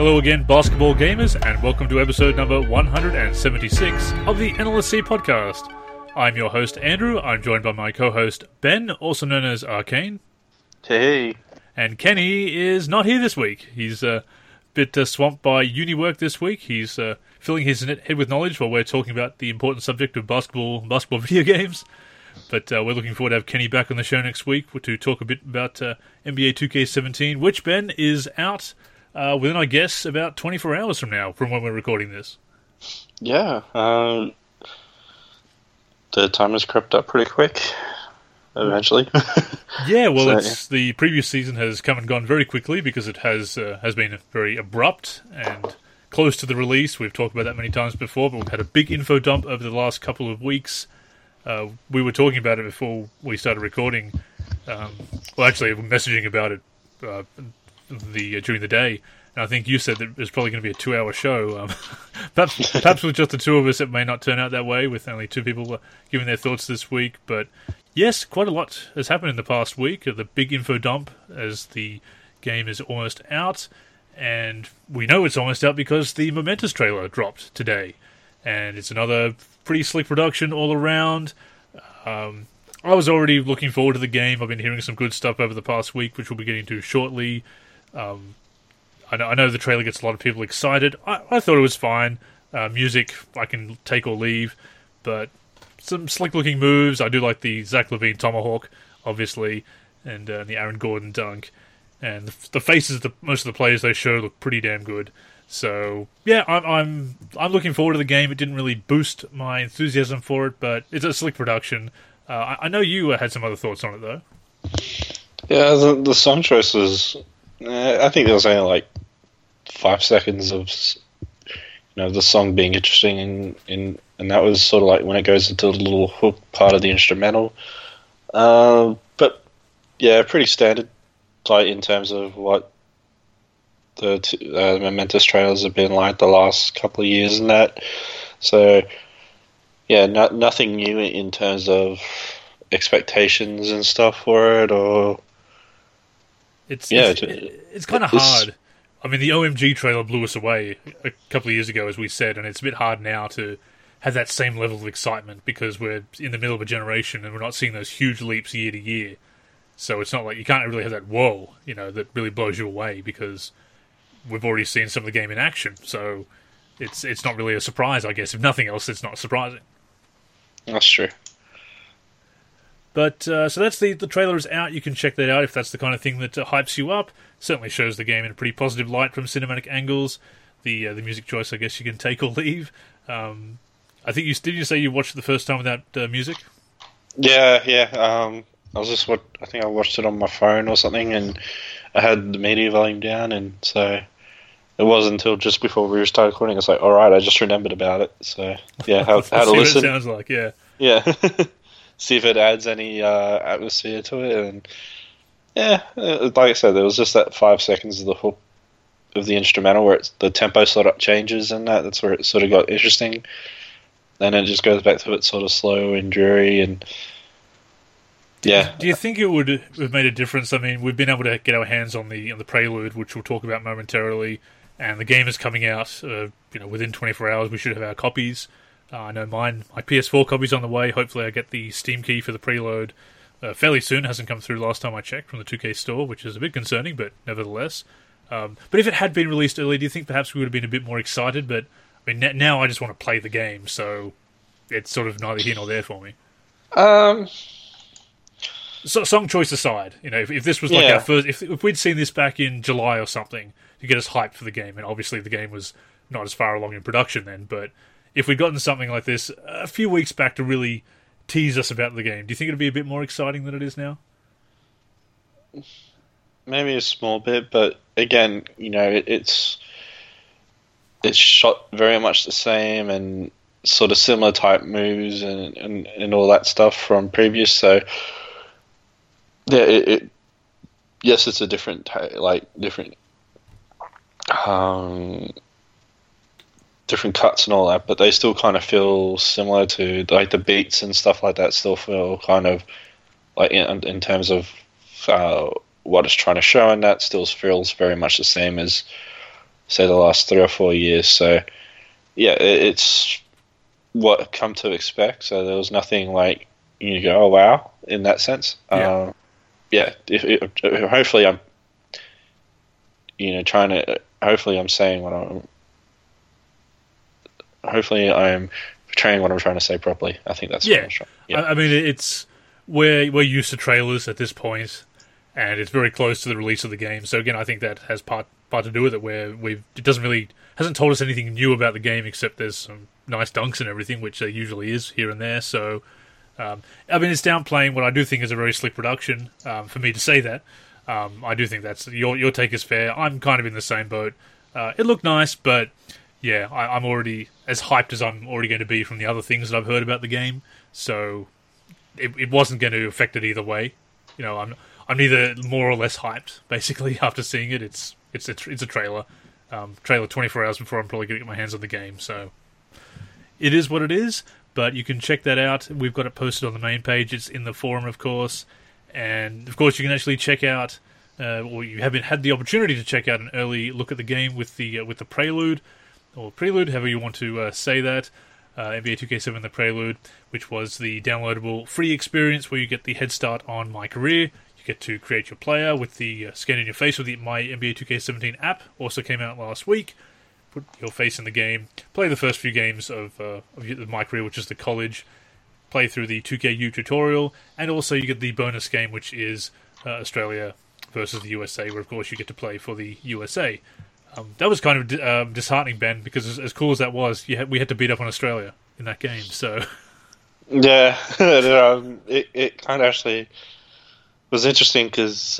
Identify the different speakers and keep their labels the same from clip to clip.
Speaker 1: Hello again, basketball gamers, and welcome to episode number 176 of the NLSC podcast. I'm your host, Andrew. I'm joined by my co-host, Ben, also known as Arcane.
Speaker 2: Hey.
Speaker 1: And Kenny is not here this week. He's a bit swamped by uni work this week. He's filling his head with knowledge while we're talking about the important subject of basketball video games. But we're looking forward to have Kenny back on the show next week to talk a bit about NBA 2K17, which, Ben, is out within, I guess, about 24 hours from now, from when we're recording this.
Speaker 2: Yeah, the time has crept up pretty quick, eventually.
Speaker 1: Yeah, well, the previous season has come and gone very quickly because it has been very abrupt and close to the release. We've talked about that many times before, but we've had a big info dump over the last couple of weeks. We were talking about it before we started recording. Actually, messaging about it during the day. And I think you said that it was probably going to be a 2-hour show. Perhaps with just the two of us, it may not turn out that way, with only two people giving their thoughts this week. But yes, quite a lot has happened in the past week. The big info dump as the game is almost out. And we know it's almost out because the Momentous trailer dropped today. And it's another pretty slick production all around. I was already looking forward to the game. I've been hearing some good stuff over the past week, which we'll be getting to shortly. I know the trailer gets a lot of people excited. I thought it was fine. Music, I can take or leave. But some slick-looking moves. I do like the Zach LaVine Tomahawk, obviously, and the Aaron Gordon dunk. And the faces of most of the players they show look pretty damn good. So yeah, I'm looking forward to the game. It didn't really boost my enthusiasm for it, but it's a slick production. I know you had some other thoughts on it though.
Speaker 2: Yeah, the song choices. I think there was only like 5 seconds of the song being interesting, and that was sort of like when it goes into the little hook part of the instrumental. But yeah, pretty standard, like in terms of what the Momentous trailers have been like the last couple of years and that. So yeah, nothing new in terms of expectations and stuff for it, or
Speaker 1: it's kind of hard. I mean, the OMG trailer blew us away a couple of years ago, as we said, and it's a bit hard now to have that same level of excitement because we're in the middle of a generation and we're not seeing those huge leaps year to year. So it's not like you can't really have that whoa, that really blows you away because we've already seen some of the game in action, so it's not really a surprise, I guess. If nothing else, it's not surprising.
Speaker 2: That's true.
Speaker 1: But, so that's the trailer is out. You can check that out if that's the kind of thing that hypes you up. Certainly shows the game in a pretty positive light from cinematic angles. The music choice, I guess you can take or leave. I think did you say you watched it the first time without music?
Speaker 2: Yeah. I think I watched it on my phone or something, and I had the media volume down, and so it wasn't until just before we started recording. It's like, all right, I just remembered about it. So yeah, how to listen.
Speaker 1: What it sounds like, yeah.
Speaker 2: Yeah, see if it adds any atmosphere to it, and yeah, like I said, there was just that 5 seconds of the hook of the instrumental where the tempo sort of changes, and that's where it sort of got interesting. Then it just goes back to it sort of slow and dreary, and yeah.
Speaker 1: Do you think it would have made a difference? I mean, we've been able to get our hands on the Prelude, which we'll talk about momentarily, and the game is coming out. Within 24 hours, we should have our copies. I know my PS4 copy's on the way. Hopefully, I get the Steam key for the Prelude fairly soon. It hasn't come through last time I checked from the 2K store, which is a bit concerning, but nevertheless. But if it had been released early, do you think perhaps we would have been a bit more excited? But I mean, now I just want to play the game, so it's sort of neither here nor there for me. So, song choice aside, if this was like our first, if we'd seen this back in July or something to get us hyped for the game, and obviously the game was not as far along in production then, but if we'd gotten something like this a few weeks back to really tease us about the game, do you think it'd be a bit more exciting than it is now?
Speaker 2: Maybe a small bit, but again, it's shot very much the same and sort of similar type moves and all that stuff from previous, so yeah, yes, it's a different different cuts and all that, but they still kind of feel similar to like the beats and stuff like that. Still feel kind of like in terms of what it's trying to show, and that still feels very much the same as say, the last 3 or 4 years. So, yeah, it's what I've come to expect. So there was nothing like you go, oh wow, in that sense.
Speaker 1: Yeah.
Speaker 2: Hopefully I'm, trying to. Hopefully I'm saying what I'm. Hopefully I'm portraying what I'm trying to say properly. I think that's what I'm trying.
Speaker 1: Yeah. I mean, it's we're used to trailers at this point, and it's very close to the release of the game. So again, I think that has part to do with it, where it hasn't told us anything new about the game except there's some nice dunks and everything, which there usually is here and there. So, I mean, it's downplaying what I do think is a very slick production. For me to say that, I do think that's your take is fair. I'm kind of in the same boat. It looked nice, but yeah, I'm already as hyped as I'm already going to be from the other things that I've heard about the game. So it wasn't going to affect it either way. I'm neither more or less hyped. Basically, after seeing it, it's a trailer. Trailer 24 hours before I'm probably going to get my hands on the game. So it is what it is. But you can check that out. We've got it posted on the main page. It's in the forum, of course, and of course you can actually check out. Or you haven't had the opportunity to check out an early look at the game with the Prelude. Or Prelude, however you want to say that, NBA 2K7 The Prelude, which was the downloadable free experience where you get the head start on My Career. You get to create your player with the scan in your face with the My NBA 2K17 app. Also came out last week. Put your face in the game. Play the first few games of My Career, which is the college. Play through the 2KU tutorial. And also you get the bonus game, which is Australia versus the USA, where of course you get to play for the USA. That was kind of disheartening, Ben, because as cool as that was, we had to beat up on Australia in that game. So,
Speaker 2: yeah, it kind of actually was interesting because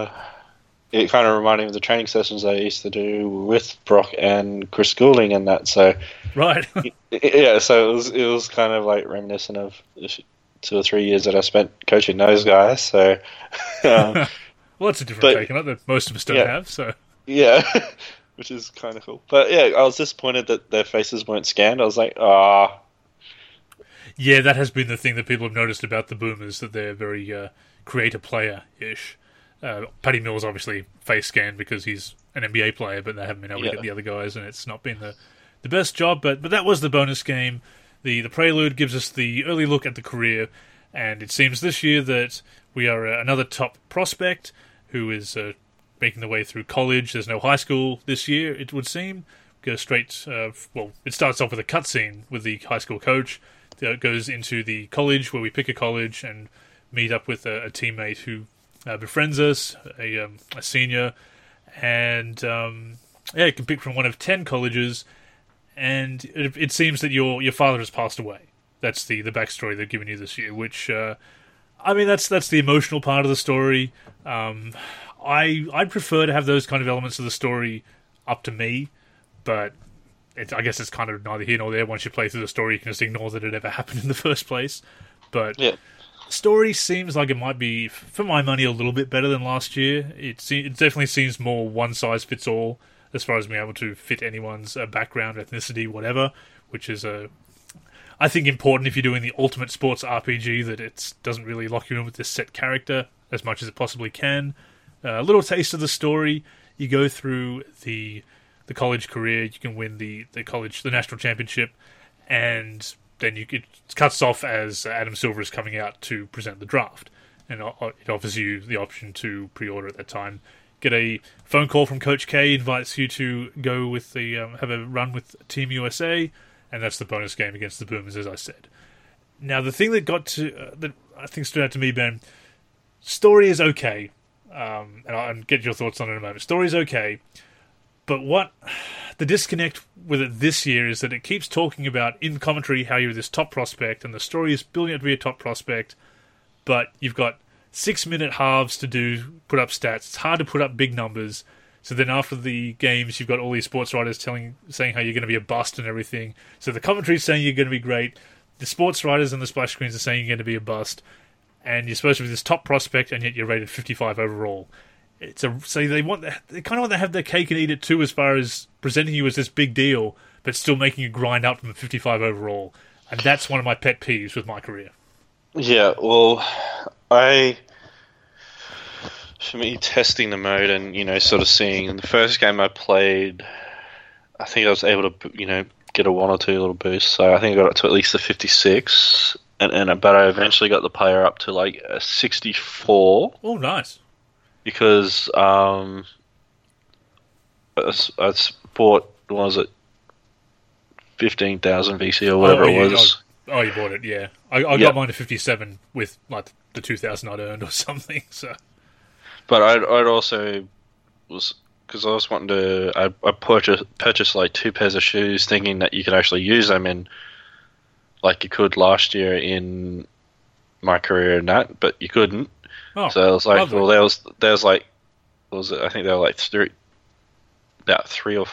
Speaker 2: it kind of reminded me of the training sessions I used to do with Brock and Chris Goulding and that. So,
Speaker 1: right,
Speaker 2: yeah, so it was kind of like reminiscent of 2 or 3 years that I spent coaching those guys. So,
Speaker 1: well, it's a different take on it that most of us don't have. So,
Speaker 2: yeah. Which is kind of cool. But yeah, I was disappointed that their faces weren't scanned. I was like, ah.
Speaker 1: Yeah, that has been the thing that people have noticed about the Boomers, that they're very creator-player-ish. Paddy Mills obviously face scanned because he's an NBA player, but they haven't been able to get the other guys, and it's not been the best job. But that was the bonus game. The Prelude gives us the early look at the career, and it seems this year that we are another top prospect who is making the way through college. There's no high school this year, it would seem. Go straight, it starts off with a cutscene with the high school coach. It goes into the college, where we pick a college and meet up with a teammate who befriends us, a senior, and you can pick from one of 10 colleges, and it seems that your father has passed away. That's the backstory they've given you this year, which, I mean, that's the emotional part of the story. I'd prefer to have those kind of elements of the story up to me, but I guess it's kind of neither here nor there. Once you play through the story, you can just ignore that it ever happened in the first place. But the story seems like it might be, for my money, a little bit better than last year. It definitely seems more one-size-fits-all as far as being able to fit anyone's background, ethnicity, whatever, which is I think important if you're doing the ultimate sports RPG, that it doesn't really lock you in with this set character as much as it possibly can. A little taste of the story. You go through the college career. You can win the national championship, and then it cuts off as Adam Silver is coming out to present the draft, and it offers you the option to pre-order at that time. Get a phone call from Coach K, invites you to go with have a run with Team USA, and that's the bonus game against the Boomers, as I said. Now, the thing that I think stood out to me, Ben, story is okay. And I'll get your thoughts on it in a moment. Story's okay, but what the disconnect with it this year is that it keeps talking about in commentary how you're this top prospect, and the story is building up to be a top prospect, but you've got 6-minute halves to put up stats. It's hard to put up big numbers. So then after the games, you've got all these sports writers saying how you're going to be a bust and everything. So the commentary's saying you're going to be great. The sports writers and the splash screens are saying you're going to be a bust. And you're supposed to be this top prospect, and yet you're rated 55 overall. So they kind of want to have their cake and eat it too, as far as presenting you as this big deal, but still making you grind up from a 55 overall. And that's one of my pet peeves with My Career.
Speaker 2: Yeah, well, for me, testing the mode and sort of seeing in the first game I played, I think I was able to, get a one or two little boosts. So I think I got it to at least a 56, but I eventually got the player up to like a 64
Speaker 1: Oh, nice.
Speaker 2: because I bought, what was it, 15,000 VC or whatever it was.
Speaker 1: Oh, you bought it, yeah. I
Speaker 2: Yep.
Speaker 1: got mine to 57 with like the 2,000 I'd earned or something. So,
Speaker 2: But I'd also was because I was wanting to. I purchased like two pairs of shoes, thinking that you could actually use them in, like you could last year in my career and that, but you couldn't.
Speaker 1: oh,
Speaker 2: So I was like,
Speaker 1: lovely.
Speaker 2: well, there was like, what was it? I think there were like about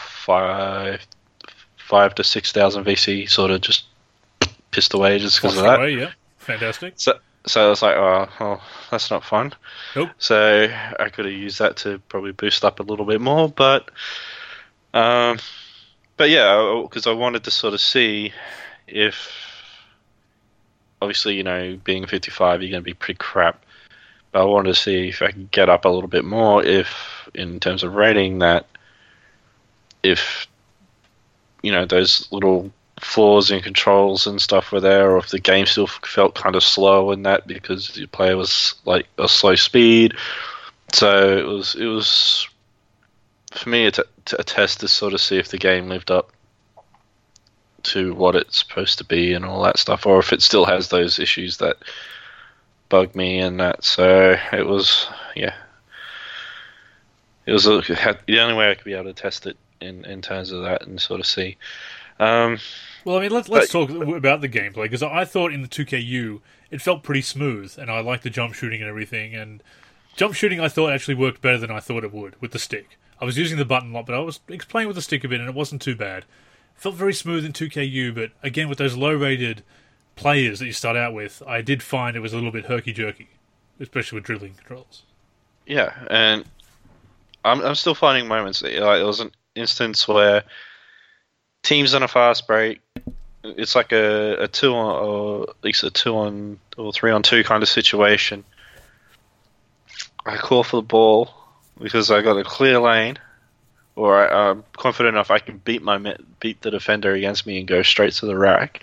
Speaker 2: 5 to 6,000 VC sort of just pissed away just because of
Speaker 1: Washed
Speaker 2: that.
Speaker 1: away, yeah. Fantastic.
Speaker 2: So I was like, oh, that's not fun.
Speaker 1: Nope.
Speaker 2: So I could have used that to probably boost up a little bit more, but yeah, because I wanted to sort of see if, obviously, being 55, you're going to be pretty crap. But I wanted to see if I could get up a little bit more, if in terms of rating that, if those little flaws in controls and stuff were there, or if the game still felt kind of slow in that because your player was like a slow speed. So it was for me a test to sort of see if the game lived up to what it's supposed to be and all that stuff, or if it still has those issues that bug me and that. So it was, yeah, it was the only way I could be able to test it in terms of that and sort of see.
Speaker 1: Well, I mean, let's talk about the gameplay, because I thought in the 2KU it felt pretty smooth, and I liked the jump shooting and everything, and jump shooting I thought actually worked better than I thought it would with the stick. I was using the button a lot, but I was playing with the stick a bit, and it wasn't too bad. It felt very smooth in 2KU, but again, with those low-rated players that you start out with, I did find it was a little bit herky-jerky, especially with dribbling controls.
Speaker 2: Yeah, and I'm still finding moments. Like, it was an instance where teams on a fast break, it's like a 2 on, or at least a 2 on or 3 on 2 kind of situation. I call for the ball because I got a clear lane, or I'm confident enough I can beat the defender against me and go straight to the rack.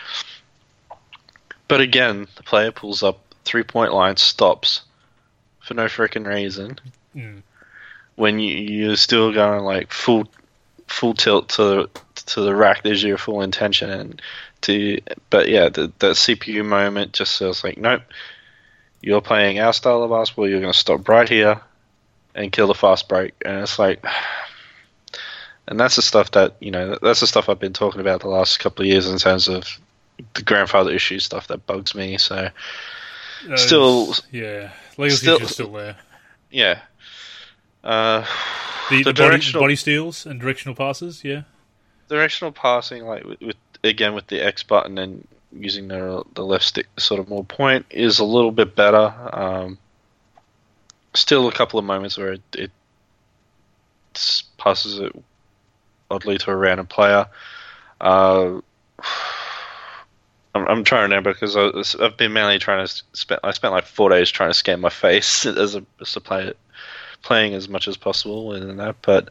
Speaker 2: But again, the player pulls up 3-point line, stops for no freaking reason.
Speaker 1: Mm.
Speaker 2: When you're still going like full tilt to the rack, there's your full intention. But yeah, that CPU moment just feels like, nope, you're playing our style of basketball. You're going to stop right here and kill the fast break, and it's like, and that's the stuff that's the stuff I've been talking about the last couple of years in terms of the grandfather issue stuff that bugs me. So
Speaker 1: yeah, legacy is still there.
Speaker 2: Yeah.
Speaker 1: The body steals and directional passes, yeah.
Speaker 2: Directional passing, like with the X button and using the left stick sort of more point, is a little bit better. Still a couple of moments where it passes it oddly to a random player. I'm trying to remember because I've been mainly trying to I spent like 4 days trying to scan my face as a player, playing as much as possible in that. But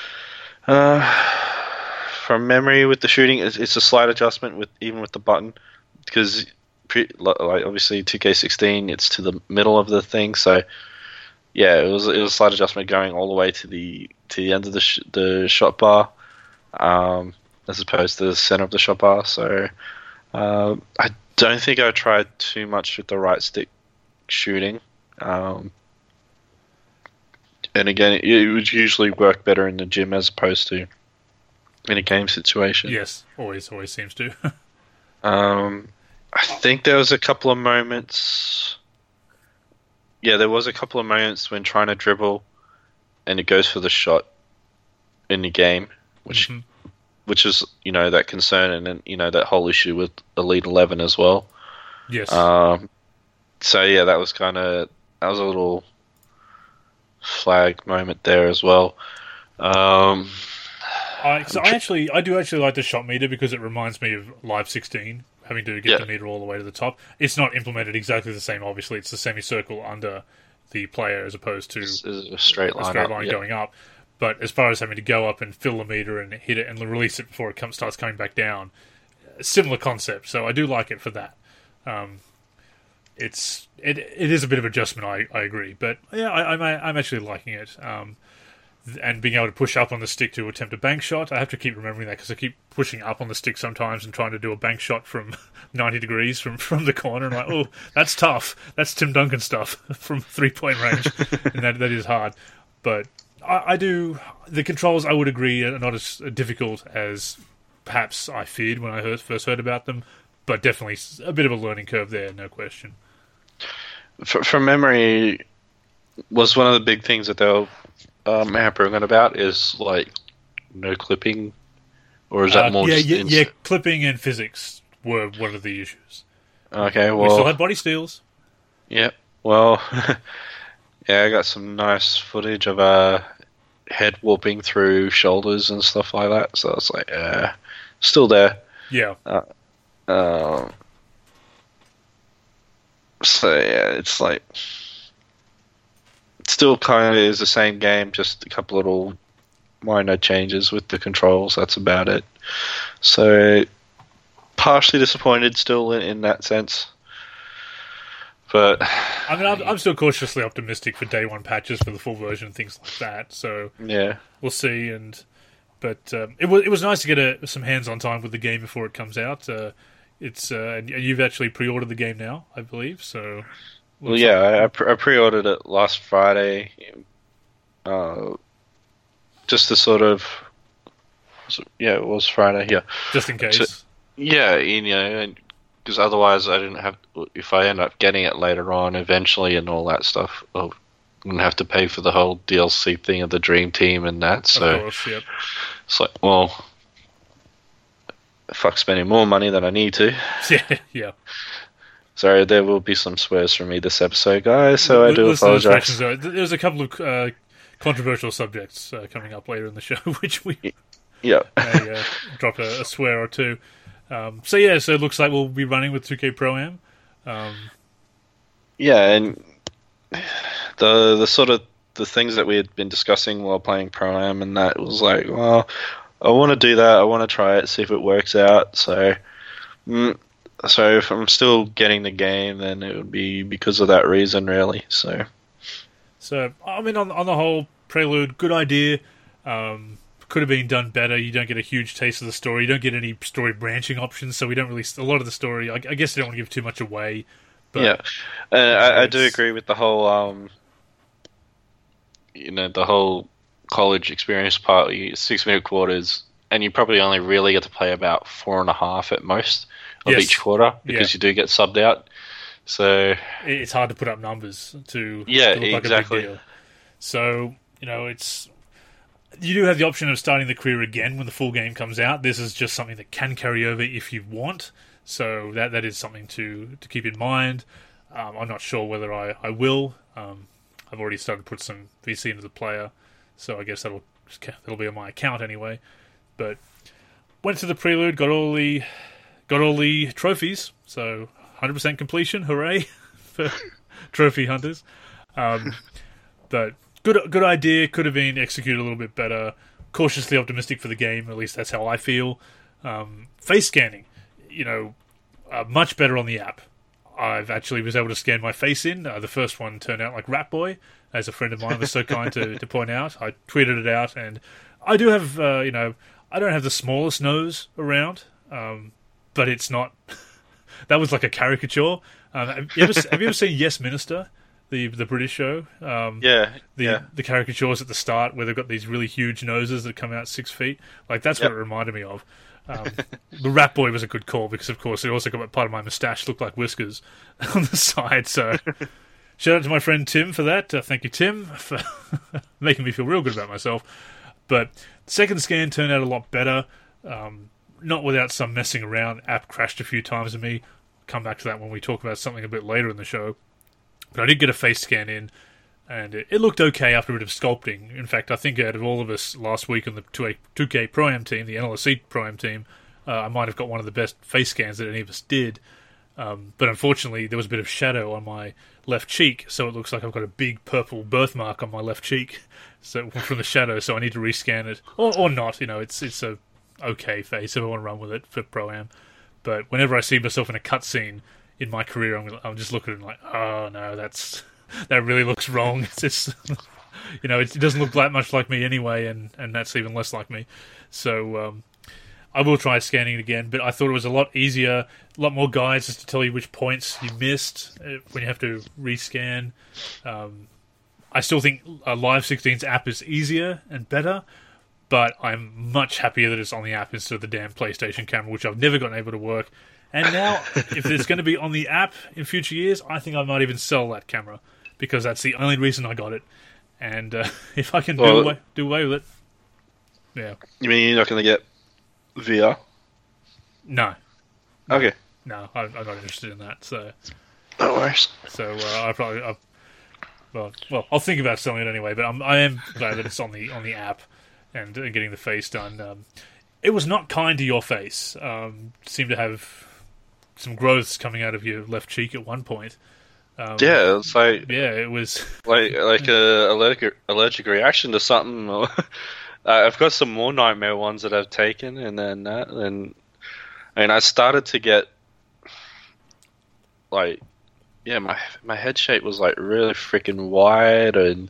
Speaker 2: from memory with the shooting, it's a slight adjustment even with the button, because like obviously 2K16 it's to the middle of the thing, so yeah, it was a slight adjustment going all the way to the end of the shot bar, as opposed to the center of the shot bar. So I don't think I tried too much with the right stick shooting. And again, it would usually work better in the gym as opposed to in a game situation.
Speaker 1: Yes, always seems to.
Speaker 2: I think there was a couple of moments. Yeah, there was a couple of moments when trying to dribble, and it goes for the shot in the game, which is that concern, and then that whole issue with Elite 11 as well.
Speaker 1: Yes.
Speaker 2: So yeah, that was a little flag moment there as well.
Speaker 1: I do actually like the shot meter because it reminds me of Live 16, having to get the meter all the way to the top. It's not implemented exactly the same, obviously. It's a semicircle under the player as opposed to
Speaker 2: a straight line
Speaker 1: going up. But as far as having to go up and fill the meter and hit it and release it before it starts coming back down, similar concept. So I do like it for that. It is a bit of adjustment, I agree. But yeah, I'm actually liking it. And being able to push up on the stick to attempt a bank shot. I have to keep remembering that because I keep pushing up on the stick sometimes and trying to do a bank shot from 90 degrees from the corner. And I'm like, oh, that's tough. That's Tim Duncan stuff from 3-point range. And that is hard. But I do... The controls, I would agree, are not as difficult as perhaps I feared when I first heard about them. But definitely a bit of a learning curve there, no question.
Speaker 2: From memory, was one of the big things that they were... hampering about is like no clipping, or is that more?
Speaker 1: Yeah, clipping and physics were one of the issues.
Speaker 2: Okay, well,
Speaker 1: we still had body steals.
Speaker 2: Yeah, well, yeah, I got some nice footage of head warping through shoulders and stuff like that. So it's like, still there.
Speaker 1: Yeah.
Speaker 2: So yeah, it's like. Still kind of is the same game, just a couple little minor changes with the controls. That's about it. So, partially disappointed still in that sense. But
Speaker 1: I mean, I'm still cautiously optimistic for day one patches for the full version and things like that. So
Speaker 2: yeah,
Speaker 1: we'll see. But it was nice to get some hands-on time with the game before it comes out. And you've actually pre-ordered the game now, I believe. So.
Speaker 2: Well, yeah, I pre-ordered it last Friday, just to sort of, yeah, it was Friday, yeah.
Speaker 1: Just in case.
Speaker 2: So, yeah, because otherwise I didn't have, if I end up getting it later on eventually and all that stuff, I'm going to have to pay for the whole DLC thing of the Dream Team and that, so.
Speaker 1: Of course, yep.
Speaker 2: It's like, well, fuck spending more money than I need to.
Speaker 1: Yeah.
Speaker 2: Sorry, there will be some swears from me this episode, guys, so I do apologize.
Speaker 1: There's a couple of controversial subjects coming up later in the show, which we
Speaker 2: may
Speaker 1: drop a swear or two. So it looks like we'll be running with 2K Pro-Am.
Speaker 2: Yeah, and the sort of the things that we had been discussing while playing Pro-Am and that was like, well, I want to do that, I want to try it, see if it works out, so... So if I'm still getting the game, then it would be because of that reason, really. So
Speaker 1: I mean, on the whole, Prelude, good idea. Could have been done better. You don't get a huge taste of the story. You don't get any story branching options, so we don't really... A lot of the story, I guess I don't want to give too much away. But
Speaker 2: yeah, I do agree with the whole, the whole college experience part. 6-minute quarters, and you probably only really get to play about 4.5 at most. Of each quarter, because you do get subbed out. So
Speaker 1: it's hard to put up numbers to look
Speaker 2: exactly.
Speaker 1: Like a big deal. So, you do have the option of starting the career again when the full game comes out. This is just something that can carry over if you want. So that is something to keep in mind. I'm not sure whether I will. I've already started to put some VC into the player, so I guess that'll be on my account anyway. But went to the Prelude, got all the trophies, so 100% completion, hooray for trophy hunters. But good idea, could have been executed a little bit better. Cautiously optimistic for the game, at least that's how I feel. Face scanning, much better on the app. I've actually was able to scan my face in. The first one turned out like Rat Boy, as a friend of mine was so kind to point out. I tweeted it out, and I do have, I don't have the smallest nose around, but it's not... That was like a caricature. Have you ever seen Yes Minister, the British show? The caricatures at the start where they've got these really huge noses that come out 6 feet. Like, that's what it reminded me of. The Rat Boy was a good call because, of course, it also got part of my moustache looked like whiskers on the side. So, shout out to my friend Tim for that. Thank you, Tim, for making me feel real good about myself. But the second scan turned out a lot better. Not without some messing around. App crashed a few times with me. Come back to that when we talk about something a bit later in the show. But I did get a face scan in, and it looked okay after a bit of sculpting. In fact, I think out of all of us last week on the 2K Pro-Am team, the NLSC Pro-Am team, I might have got one of the best face scans that any of us did. But unfortunately, there was a bit of shadow on my left cheek, so it looks like I've got a big purple birthmark on my left cheek, so from the shadow. So I need to rescan it, or not. It's a okay face if I want to run with it for Pro-Am. But whenever I see myself in a cutscene in my career, I'm just looking at it like, oh no, that really looks wrong. It's just, it doesn't look that much like me anyway, and that's even less like me. So I will try scanning it again, but I thought it was a lot easier, a lot more guides just to tell you which points you missed when you have to rescan. I still think Live 16's app is easier and better, but I'm much happier that it's on the app instead of the damn PlayStation camera, which I've never gotten able to work. And now, if it's going to be on the app in future years, I think I might even sell that camera, because that's the only reason I got it. And if I can do away with it, yeah.
Speaker 2: You mean you're not going to get VR?
Speaker 1: No.
Speaker 2: Okay.
Speaker 1: No, I'm not interested in that. So.
Speaker 2: No worries.
Speaker 1: So I'll think about selling it anyway. But I am glad that it's on the app and getting the face done. It was not kind to your face. Seemed to have some growths coming out of your left cheek at one point.
Speaker 2: Yeah, it's like
Speaker 1: it was
Speaker 2: like a allergic reaction to something. I've got some more nightmare ones that I've taken, and then that, and I started to get my head shape was like really freaking wide and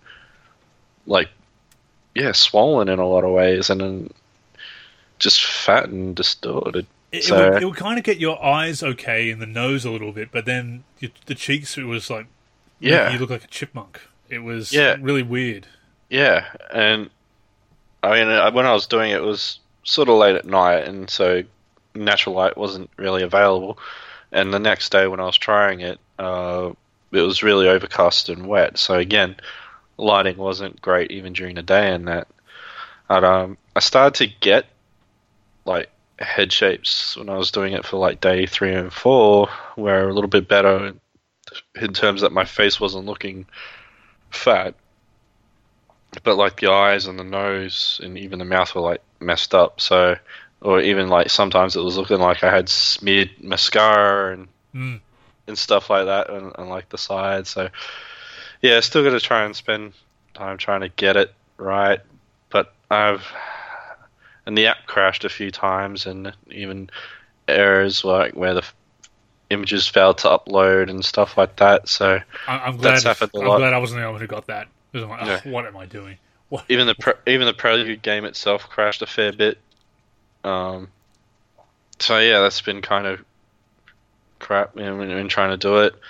Speaker 2: swollen in a lot of ways, and then just fat and distorted.
Speaker 1: It would kind of get your eyes okay and the nose a little bit, but then the cheeks, it was like, you look like a chipmunk. It was really weird.
Speaker 2: Yeah, and I mean, when I was doing it, it was sort of late at night, and so natural light wasn't really available. And the next day when I was trying it, it was really overcast and wet. So again, lighting wasn't great even during the day and that. I started to get head shapes when I was doing it for day 3 and 4, where a little bit better in terms that my face wasn't looking fat, but the eyes and the nose and even the mouth were messed up. So, or even sometimes it was looking like I had smeared mascara and stuff like that, and the sides. So yeah, still got to try and spend time trying to get it right, but and the app crashed a few times, and even errors where the images failed to upload and stuff like that. So
Speaker 1: I'm glad I wasn't the only one who got that. Because I'm like, what am I doing? What?
Speaker 2: Even the Prelude game itself crashed a fair bit. So yeah, that's been kind of crap in trying to do it.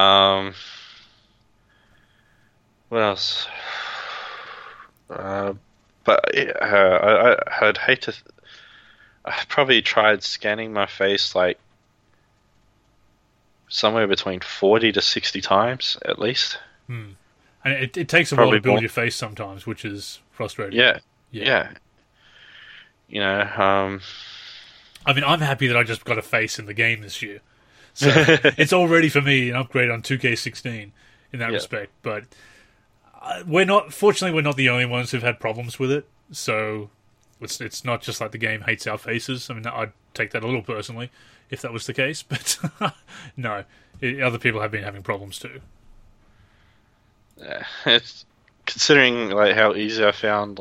Speaker 2: What else? But I'd hate to. I probably tried scanning my face somewhere between 40 to 60 times at least.
Speaker 1: And it takes a while to build your face sometimes, which is frustrating.
Speaker 2: Yeah.
Speaker 1: I mean, I'm happy that I just got a face in the game this year, so it's already for me an upgrade on 2K16 in that respect. But fortunately, we're not the only ones who've had problems with it. So it's not just like the game hates our faces. I mean, I'd take that a little personally if that was the case. But no, other people have been having problems too.
Speaker 2: Yeah, it's considering how easy I found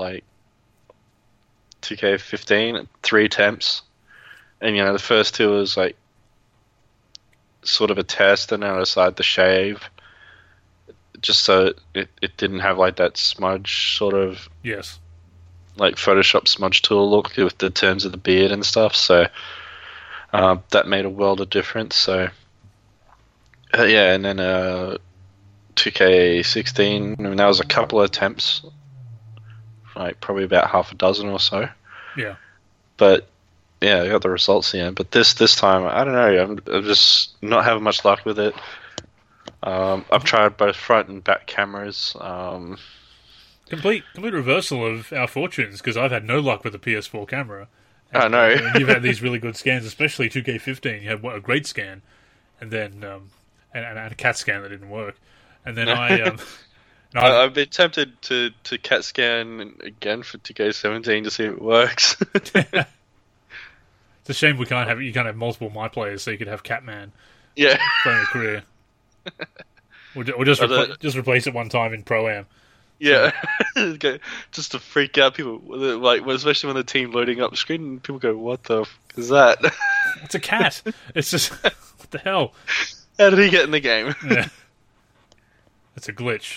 Speaker 2: 2K15, 3 attempts, and the first 2 was sort of a test, and then I decided to shave just so it didn't have that smudge sort of Photoshop smudge tool look with the terms of the beard and stuff. So that made a world of difference. So and then 2K16, I mean, that was a couple of attempts, probably about half a dozen or so.
Speaker 1: Yeah.
Speaker 2: But yeah, I got the results in. But this time, I don't know. I'm just not having much luck with it. I've tried both front and back cameras.
Speaker 1: Complete reversal of our fortunes, because I've had no luck with the PS4 camera.
Speaker 2: I know.
Speaker 1: You've had these really good scans, especially 2K15. You had a great scan, and then and a CAT scan that didn't work. And then
Speaker 2: I've been tempted to CAT scan again for 2K17 to see if it works.
Speaker 1: It's a shame you can't have multiple My Players, so you could have Catman. playing a career. Or just replace it one time in Pro-Am.
Speaker 3: Yeah, just to freak out people, like especially when the team loading up screen, and people go, "What the f is that?"
Speaker 1: It's a cat. It's just what the hell?
Speaker 3: How did he get in the game?
Speaker 1: Yeah, it's a glitch.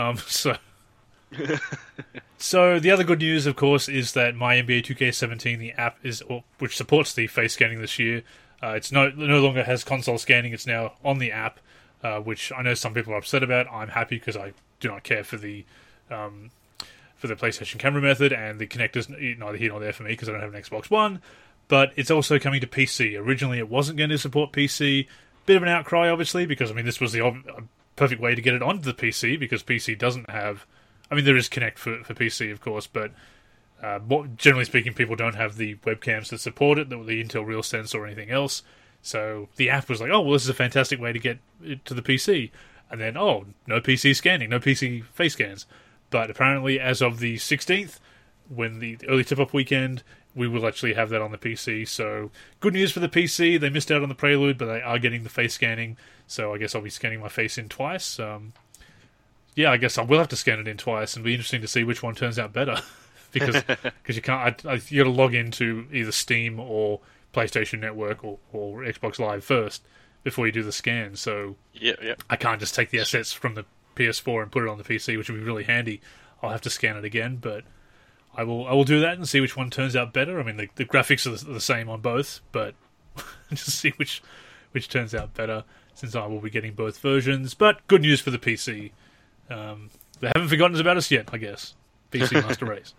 Speaker 1: So the other good news, of course, is that My NBA 2K17, the app which supports the face scanning this year, it's no longer has console scanning. It's now on the app, which I know some people are upset about. I'm happy because I do not care for the PlayStation camera method, and the connector's neither here nor there for me because I don't have an Xbox One. But it's also coming to PC. Originally, it wasn't going to support PC. Bit of an outcry, obviously, because this was the perfect way to get it onto the PC, because PC doesn't have. There is Kinect for PC, of course, but generally speaking, people don't have the webcams that support it, the Intel RealSense or anything else. So the app was like, oh, well, this is a fantastic way to get it to the PC. And then, no PC scanning, no PC face scans. But apparently, as of the 16th, when the early tip-off weekend, we will actually have that on the PC. So, good news for the PC. They missed out on the Prelude, but they are getting the face scanning. So, I guess I'll be scanning my face in twice. Yeah, I guess I will have to scan it in twice, and it'll be interesting to see which one turns out better. because you can't... you got to log into either Steam or PlayStation Network or Xbox Live first before you do the scan. So,
Speaker 3: yeah.
Speaker 1: I can't just take the assets from the PS4 and put it on the PC, which would be really handy. I'll have to scan it again, but I will do that and see which one turns out better. The graphics are the same on both, but just see which turns out better, since I will be getting both versions. But good news for the PC. They haven't forgotten about us yet, I guess. PC Master Race.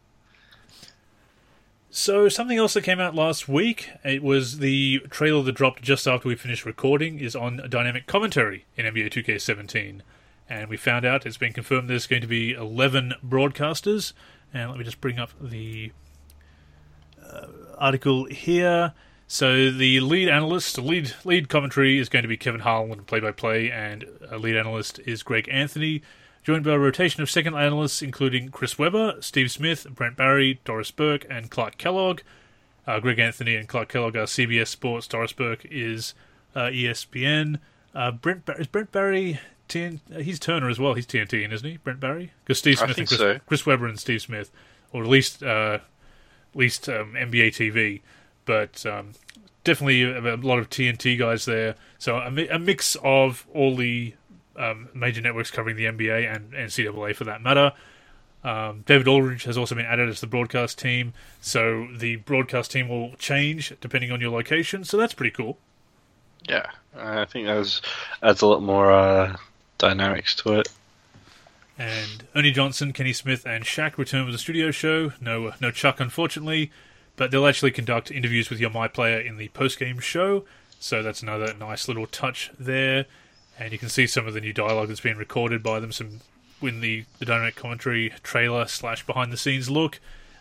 Speaker 1: So, something else that came out last week, it was the trailer that dropped just after we finished recording, is on dynamic commentary in NBA 2K17. And we found out, it's been confirmed, there's going to be 11 broadcasters. And let me just bring up the article here. So the lead analyst, lead commentary is going to be Kevin Harlan, play-by-play, and lead analyst is Greg Anthony, joined by a rotation of second analysts including Chris Webber, Steve Smith, Brent Barry, Doris Burke, and Clark Kellogg. Greg Anthony and Clark Kellogg are CBS Sports. Doris Burke is ESPN. Is Brent Barry... he's Turner as well. He's TNT, isn't he, Brent Barry? Because Steve Smith and Chris Webber and Steve Smith, or at least NBA TV. But definitely a lot of TNT guys there. So a mix of all the major networks covering the NBA and NCAA for that matter. David Aldridge has also been added as the broadcast team. So the broadcast team will change depending on your location. So that's pretty cool.
Speaker 2: Yeah, I think that adds a lot more dynamics to it.
Speaker 1: And Ernie Johnson, Kenny Smith, and Shaq return with the studio show. No Chuck, unfortunately. But they'll actually conduct interviews with your My Player in the post-game show. So that's another nice little touch there. And you can see some of the new dialogue that's been recorded by them in the dynamic commentary trailer / behind-the-scenes look.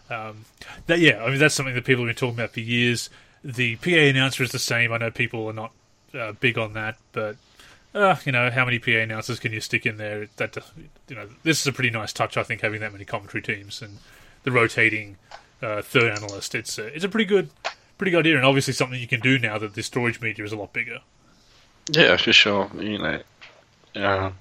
Speaker 1: That's something that people have been talking about for years. The PA announcer is the same. I know people are not big on that, but how many PA announcers can you stick in there? This is a pretty nice touch, I think, having that many commentary teams and the rotating third analyst. It's a pretty good idea, and obviously something you can do now that the storage media is a lot bigger.
Speaker 2: Yeah, for sure. It'll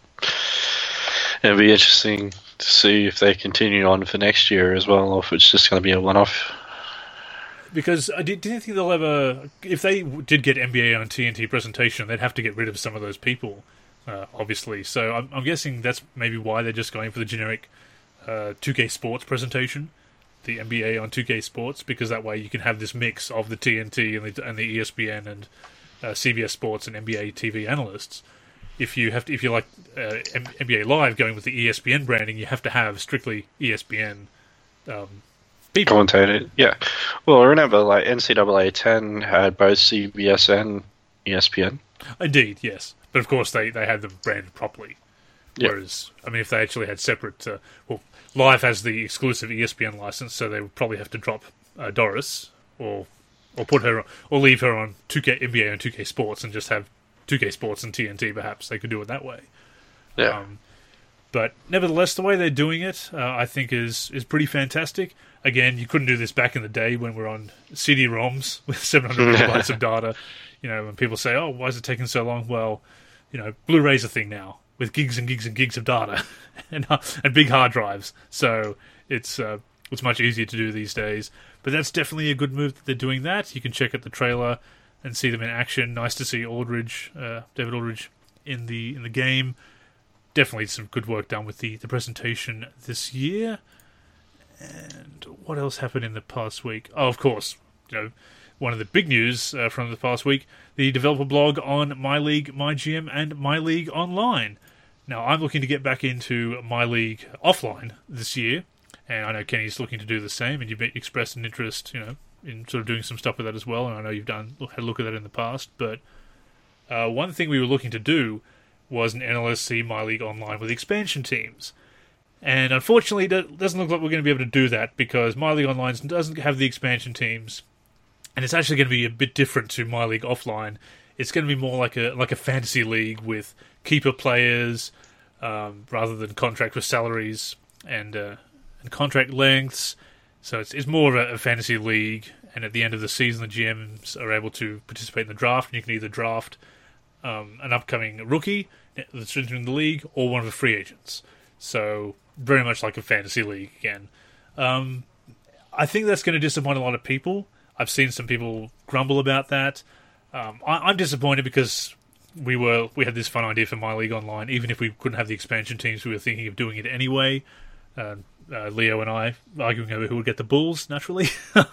Speaker 2: be interesting to see if they continue on for next year as well, or if it's just going to be a one-off.
Speaker 1: Because do you think they'll ever, if they did get NBA on TNT presentation, they'd have to get rid of some of those people, obviously. So I'm guessing that's maybe why they're just going for the generic 2K Sports presentation, the NBA on 2K Sports, because that way you can have this mix of the TNT and the ESPN and CBS Sports and NBA TV analysts. If you like NBA Live going with the ESPN branding, you have to have strictly ESPN people.
Speaker 2: Commentated, yeah. Well, remember, like NCAA 10 had both CBS and ESPN.
Speaker 1: Indeed, yes. But of course, they had them branded properly.
Speaker 2: Yep.
Speaker 1: Whereas, if they actually had separate, Live has the exclusive ESPN license, so they would probably have to drop Doris or put her or leave her on 2K NBA and 2K Sports and just have 2K Sports and TNT. Perhaps they could do it that way.
Speaker 2: Yeah.
Speaker 1: But nevertheless, the way they're doing it, I think is pretty fantastic. Again, you couldn't do this back in the day when we're on CD-ROMs with 700 megabytes of data. when people say, "Oh, why is it taking so long?" Well, Blu-ray's a thing now with gigs and gigs and gigs of data and big hard drives. So it's much easier to do these days. But that's definitely a good move that they're doing that. You can check out the trailer and see them in action. Nice to see David Aldridge in the game. Definitely some good work done with the presentation this year. And what else happened in the past week? Oh, of course, one of the big news from the past week, the developer blog on MyLeague, MyGM, and MyLeague Online. Now, I'm looking to get back into MyLeague offline this year, and I know Kenny's looking to do the same, and you've expressed an interest, in sort of doing some stuff with that as well, and I know you've had a look at that in the past, but one thing we were looking to do was an NLSC MyLeague Online with expansion teams. And unfortunately, it doesn't look like we're going to be able to do that because MyLeague Online doesn't have the expansion teams, and it's actually going to be a bit different to MyLeague Offline. It's going to be more like a fantasy league with keeper players rather than contract with salaries and contract lengths. So it's more of a fantasy league, and at the end of the season, the GMs are able to participate in the draft, and you can either draft an upcoming rookie that's entering the league or one of the free agents. So very much like a fantasy league again. I think that's going to disappoint a lot of people. I've seen some people grumble about that. I'm disappointed because we had this fun idea for MyLeague Online. Even if we couldn't have the expansion teams, we were thinking of doing it anyway. Leo and I arguing over who would get the Bulls, naturally.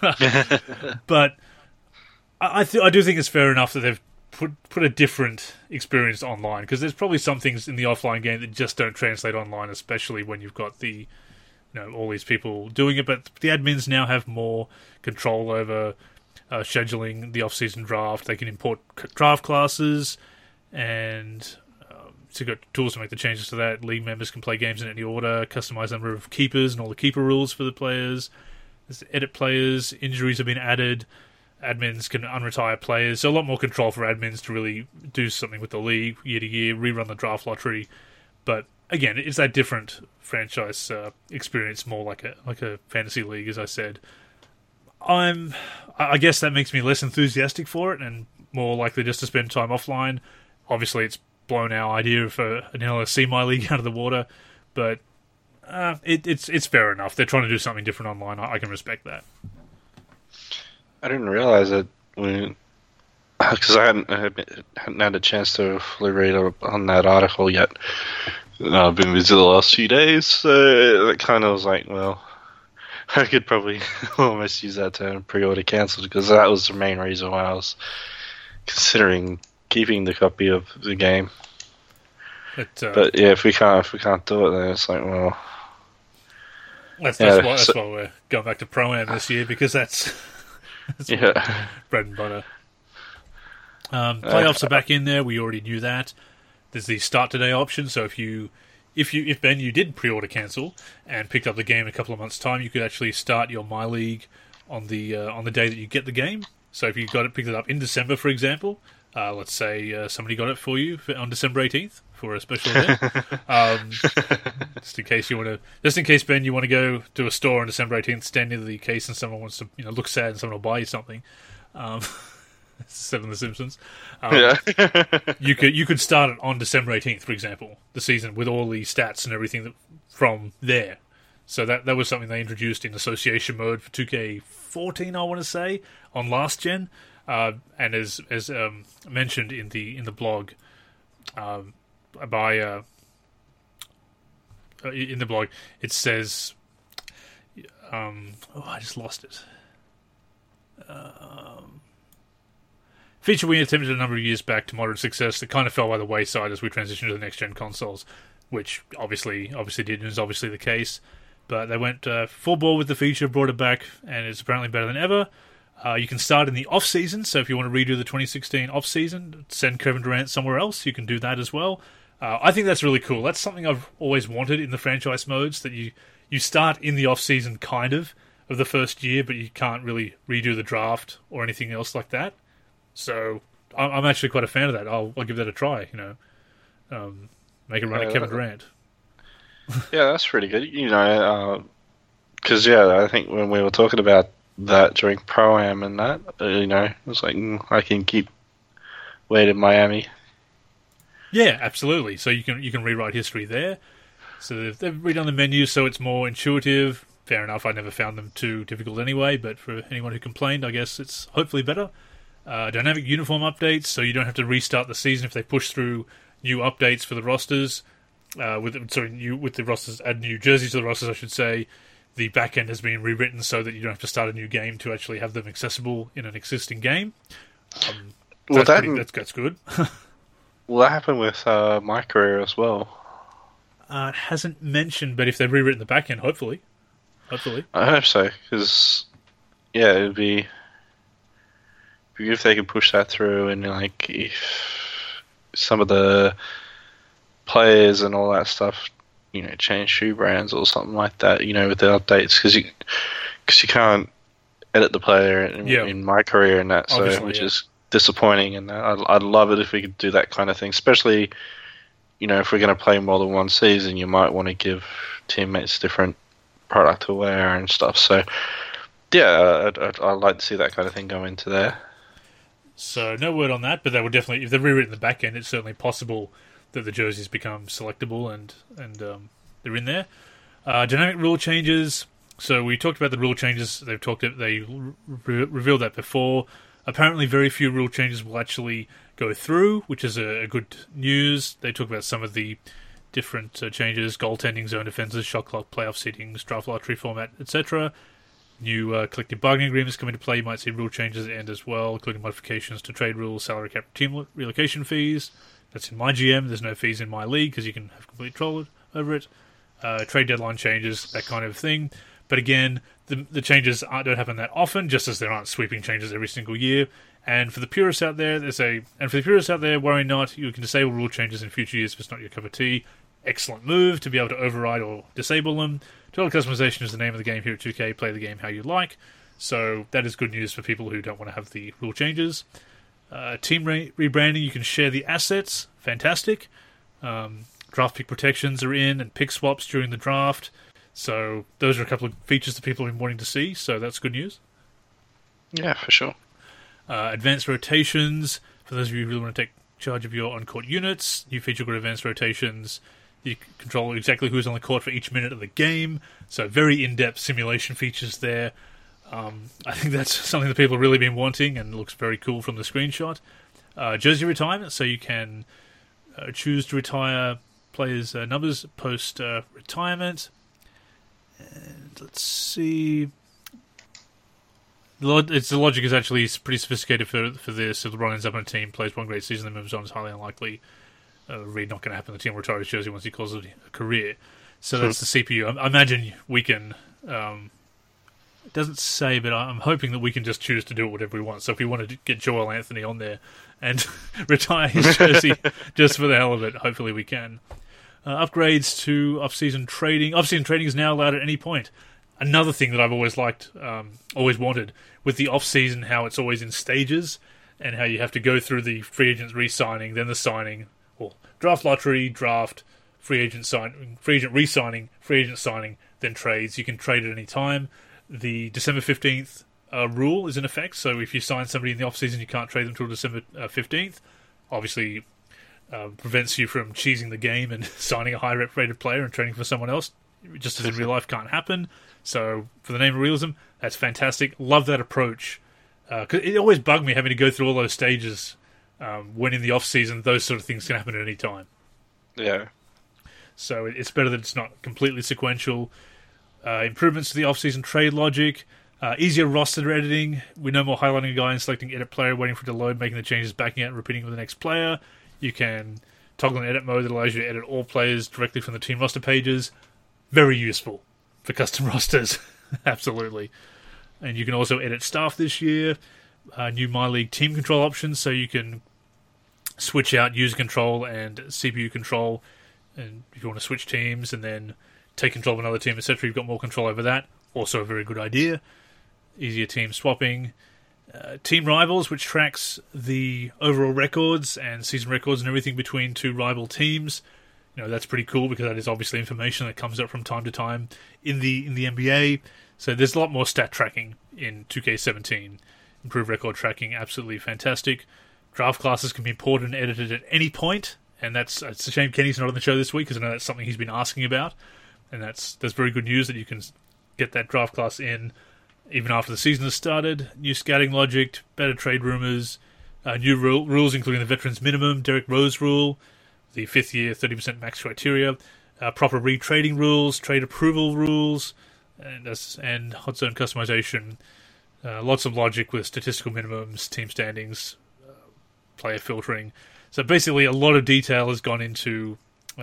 Speaker 1: But I do think it's fair enough that they've put a different experience online, because there's probably some things in the offline game that just don't translate online, especially when you've got the all these people doing it. But the admins now have more control over scheduling the off-season draft. They can import draft classes, and so you've got tools to make the changes to that. League members can play games in any order, customize the number of keepers and all the keeper rules for the players. There's edit players, injuries have been added. Admins can unretire players, so a lot more control for admins to really do something with the league year to year, rerun the draft lottery. But again, it's that different franchise experience, more like a fantasy league, as I said. I guess that makes me less enthusiastic for it and more likely just to spend time offline. Obviously, it's blown our idea for an LSC MyLeague out of the water, but it's fair enough. They're trying to do something different online. I can respect that.
Speaker 2: I didn't realize it because I hadn't had a chance to fully read on that article yet. I've been busy the last few days, so it kind of was like, well, I could probably almost use that term, pre-order cancelled, because that was the main reason why I was considering keeping the copy of the game. But yeah, if we can't do it, then it's like, well,
Speaker 1: that's why we're going back to Pro-Am this year, because that's bread and butter. Playoffs are back in there. We already knew that. There's the start today option. So if Ben, you did pre-order cancel and picked up the game in a couple of months' time, you could actually start your MyLeague on the day that you get the game. So if you picked it up in December, for example, let's say somebody got it for you on December 18th for a special event. Just in case Ben, you want to go to a store on December 18th, stand near the case, and someone wants to look sad, and someone will buy you something. Said on The Simpsons. You could start it on December 18th, for example, the season with all the stats and everything from there. So that was something they introduced in association mode for 2K14, I want to say, on last gen. And as mentioned in the blog, in the blog, it says, I just lost it. Feature we attempted a number of years back to moderate success that kind of fell by the wayside as we transitioned to the next gen consoles, which obviously did, and is obviously the case. But they went full bore with the feature, brought it back, and it's apparently better than ever. You can start in the off-season, so if you want to redo the 2016 off-season, send Kevin Durant somewhere else, you can do that as well. I think that's really cool. That's something I've always wanted in the franchise modes, that you start in the off-season kind of the first year, but you can't really redo the draft or anything else like that. So I'm actually quite a fan of that. I'll give that a try, make a run at Kevin Durant.
Speaker 2: Yeah, that's pretty good. Because I think when we were talking about that during Pro-Am and that, it was like I can keep Wade in Miami.
Speaker 1: Yeah, absolutely. So you can rewrite history there. So they've redone the menus so it's more intuitive. Fair enough, I never found them too difficult anyway, but for anyone who complained, I guess it's hopefully better. Dynamic uniform updates, so you don't have to restart the season if they push through new updates for the rosters. With the rosters, add new jerseys to the rosters, I should say. The back end has been rewritten so that you don't have to start a new game to actually have them accessible in an existing game. That's good.
Speaker 2: Will that happen with my career as well?
Speaker 1: It hasn't mentioned, but if they've rewritten the back end, hopefully.
Speaker 2: I hope so, because it would be good if they could push that through, and like if some of the players and all that stuff, change shoe brands or something like that, with the updates, because you can't edit the player in my career and that, which is disappointing. And I'd love it if we could do that kind of thing, especially if we're going to play more than one season, you might want to give teammates different product to wear and stuff. So I'd like to see that kind of thing go into there.
Speaker 1: So no word on that, but they would definitely, if they've rewritten the back end, it's certainly possible that the jerseys become selectable and they're in there. Dynamic rule changes. So we talked about the rule changes. They revealed that before. Apparently, very few rule changes will actually go through, which is a good news. They talk about some of the different changes: goaltending, zone defenses, shot clock, playoff seedings, draft lottery format, etc. New collective bargaining agreements come into play. You might see rule changes at the end as well, including modifications to trade rules, salary cap, team relocation fees. That's in my GM. There's no fees in my league because you can have complete control over it. Trade deadline changes, that kind of thing. But again, the changes don't happen that often, just as there aren't sweeping changes every single year. And for the purists out there, worry not. You can disable rule changes in future years if it's not your cup of tea. Excellent move to be able to override or disable them. Total customization is the name of the game here at 2K. Play the game how you like. So that is good news for people who don't want to have the rule changes. Team rebranding, you can share the assets. Fantastic. Draft pick protections are in, and pick swaps during the draft. So those are a couple of features that people have been wanting to see. So that's good news.
Speaker 2: Yeah, for sure.
Speaker 1: Advanced rotations. For those of you who really want to take charge of your on-court units, new feature called advanced rotations. You control exactly who's on the court for each minute of the game. So very in-depth simulation features there. I think that's something that people have really been wanting and looks very cool from the screenshot. Jersey retirement, so you can choose to retire players' numbers post-retirement. And let's see. The logic is actually pretty sophisticated for this. If LeBron ends up on a team, plays one great season, then moves on, it's highly unlikely. Really not going to happen. The team will retire his jersey once he calls it a career. So that's the CPU. I imagine we can... it doesn't say, but I'm hoping that we can just choose to do whatever we want. So if we want to get Joel Anthony on there and retire his jersey just for the hell of it, hopefully we can. Upgrades to off-season trading. Off-season trading is now allowed at any point. Another thing that I've always liked, always wanted, with the off-season, how it's always in stages, and how you have to go through the free agents re-signing, then the signing, or draft lottery, draft, free agent re-signing, free agent signing, then trades. You can trade at any time. The December 15th rule is in effect, so if you sign somebody in the off-season, you can't trade them until December 15th. Obviously, prevents you from cheesing the game and signing a high-rated player and trading for someone else, just as in real life can't happen. So, for the name of realism, that's fantastic. Love that approach. 'Cause it always bugged me having to go through all those stages when in the off-season, those sort of things can happen at any time.
Speaker 2: Yeah.
Speaker 1: So, it's better that it's not completely sequential. Improvements to the off-season trade logic. Easier roster editing. We no more highlighting a guy and selecting edit player, waiting for it to load, making the changes, backing out, and repeating with the next player. You can toggle an edit mode that allows you to edit all players directly from the team roster pages. Very useful for custom rosters. Absolutely. And you can also edit staff this year. New My League team control options, so you can switch out user control and CPU control. And if you want to switch teams and then take control of another team, etc., you've got more control over that. Also a very good idea. Easier team swapping. Team Rivals, which tracks the overall records and season records and everything between two rival teams. That's pretty cool because that is obviously information that comes up from time to time in the NBA. So there's a lot more stat tracking in 2K17. Improved record tracking, absolutely fantastic. draft classes can be imported and edited at any point, and it's a shame Kenny's not on the show this week because I know that's something he's been asking about, and that's very good news that you can get that draft class in even after the season has started. New scouting logic, better trade rumors, new rules including the veterans minimum, Derrick Rose rule, the 5th year 30% max criteria, proper retrading rules, trade approval rules, and hot zone customization. Lots of logic with statistical minimums, team standings, player filtering. So basically, a lot of detail has gone into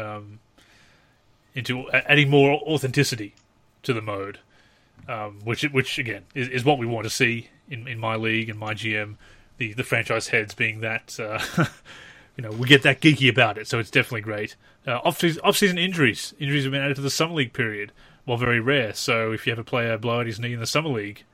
Speaker 1: adding more authenticity to the mode, which again is what we want to see in my league and my GM. The franchise heads being that we get that geeky about it, so it's definitely great. Off-season injuries have been added to the summer league period, while very rare. So if you have a player blow out his knee in the summer league,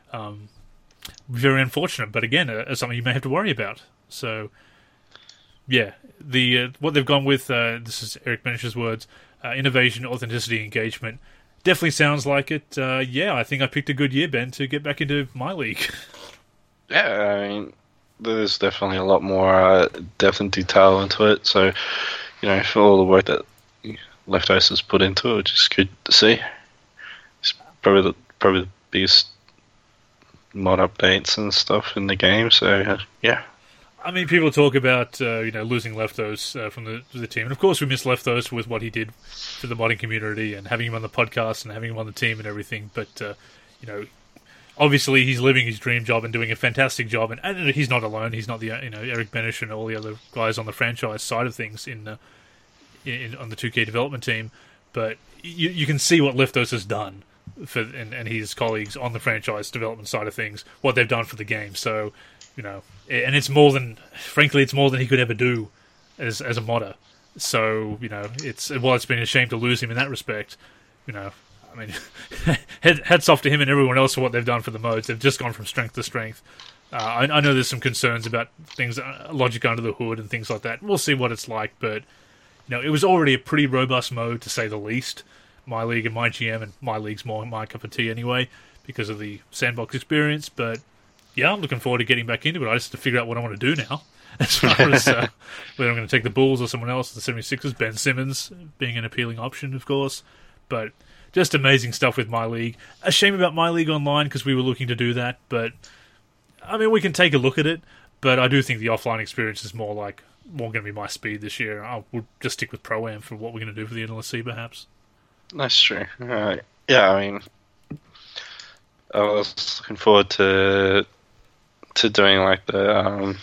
Speaker 1: very unfortunate, but again, something you may have to worry about. So, yeah, what they've gone with, this is Eric Benish's words, innovation, authenticity, engagement, definitely sounds like it. I think I picked a good year, Ben, to get back into my league.
Speaker 2: Yeah, I mean, there's definitely a lot more depth and detail into it, so, for all the work that Leftos has put into it, which is good to see. It's probably the biggest mod updates and stuff in the game, so yeah.
Speaker 1: I mean, people talk about losing Leftos from the team, and of course we miss Leftos with what he did for the modding community and having him on the podcast and having him on the team and everything. But obviously he's living his dream job and doing a fantastic job, and he's not alone. He's not the Eric Benish and all the other guys on the franchise side of things on the 2K development team, but you can see what Leftos has done and his colleagues on the franchise development side of things, what they've done for the game. So, and it's more than he could ever do as a modder. So, it's been a shame to lose him in that respect. I mean, hats off to him and everyone else for what they've done for the modes. They've just gone from strength to strength. I know there's some concerns about things, logic under the hood and things like that. We'll see what it's like, but it was already a pretty robust mode, to say the least. My league and my GM, and my league's more my cup of tea anyway, because of the sandbox experience. But yeah, I'm looking forward to getting back into it. I just have to figure out what I want to do now, as far as whether I'm going to take the Bulls or someone else, the 76ers, Ben Simmons being an appealing option, of course. But just amazing stuff with my league. A shame about my league online, because we were looking to do that, but I mean, we can take a look at it, but I do think the offline experience is more going to be my speed this year. We'll just stick with Pro-Am for what we're going to do for the NLSC, perhaps.
Speaker 2: That's true. Yeah, I mean, I was looking forward to doing like the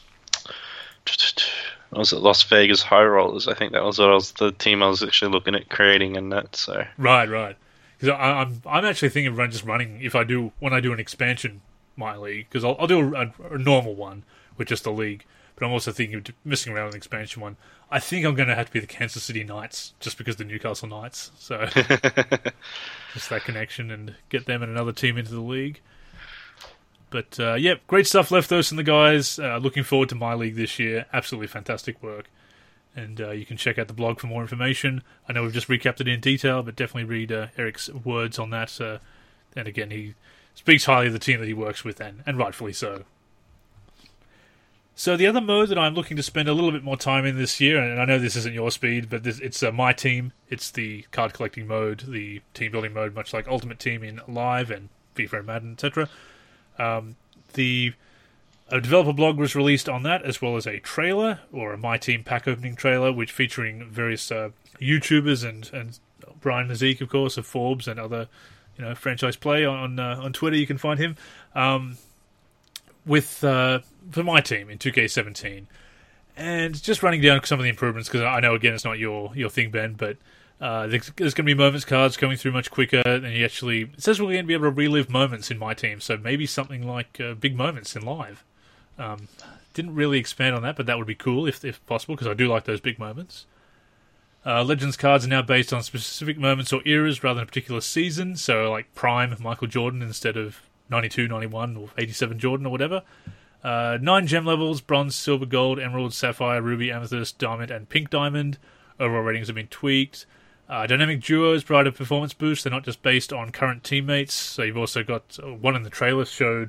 Speaker 2: what was it, Las Vegas High Rollers? I think that was the team I was actually looking at creating in that. So
Speaker 1: right. Because I'm actually thinking of just running when I do an expansion my league, because I'll do a normal one with just the league. But I'm also thinking of messing around with an expansion one. I think I'm going to have to be the Kansas City Knights, just because the Newcastle Knights. So just that connection and get them and another team into the league. But great stuff, Leftos and the guys. Looking forward to my league this year. Absolutely fantastic work. And you can check out the blog for more information. I know we've just recapped it in detail, but definitely read Eric's words on that. And again, he speaks highly of the team that he works with, and rightfully so. So the other mode that I'm looking to spend a little bit more time in this year, and I know this isn't your speed, but it's my team. It's the card collecting mode, the team building mode, much like Ultimate Team in Live and FIFA and Madden, etc. A developer blog was released on that, as well as a trailer, or a My Team pack opening trailer, which featuring various YouTubers and Brian Mazik, of course, of Forbes and other franchise play on Twitter. You can find him. For my team in 2K17, and just running down some of the improvements, because I know again it's not your thing, Ben, but there's going to be moments cards coming through much quicker, and it says we're going to be able to relive moments in my team, so maybe something like big moments in Live. Didn't really expand on that, but that would be cool if possible, because I do like those big moments. Legends cards are now based on specific moments or eras rather than a particular season, so like Prime Michael Jordan instead of 92, 91, or 87 Jordan, or whatever. 9 gem levels: bronze, silver, gold, emerald, sapphire, ruby, amethyst, diamond, and pink diamond. Overall ratings have been tweaked. Dynamic duos provide a performance boost. They're not just based on current teammates. So you've also got one in the trailer showed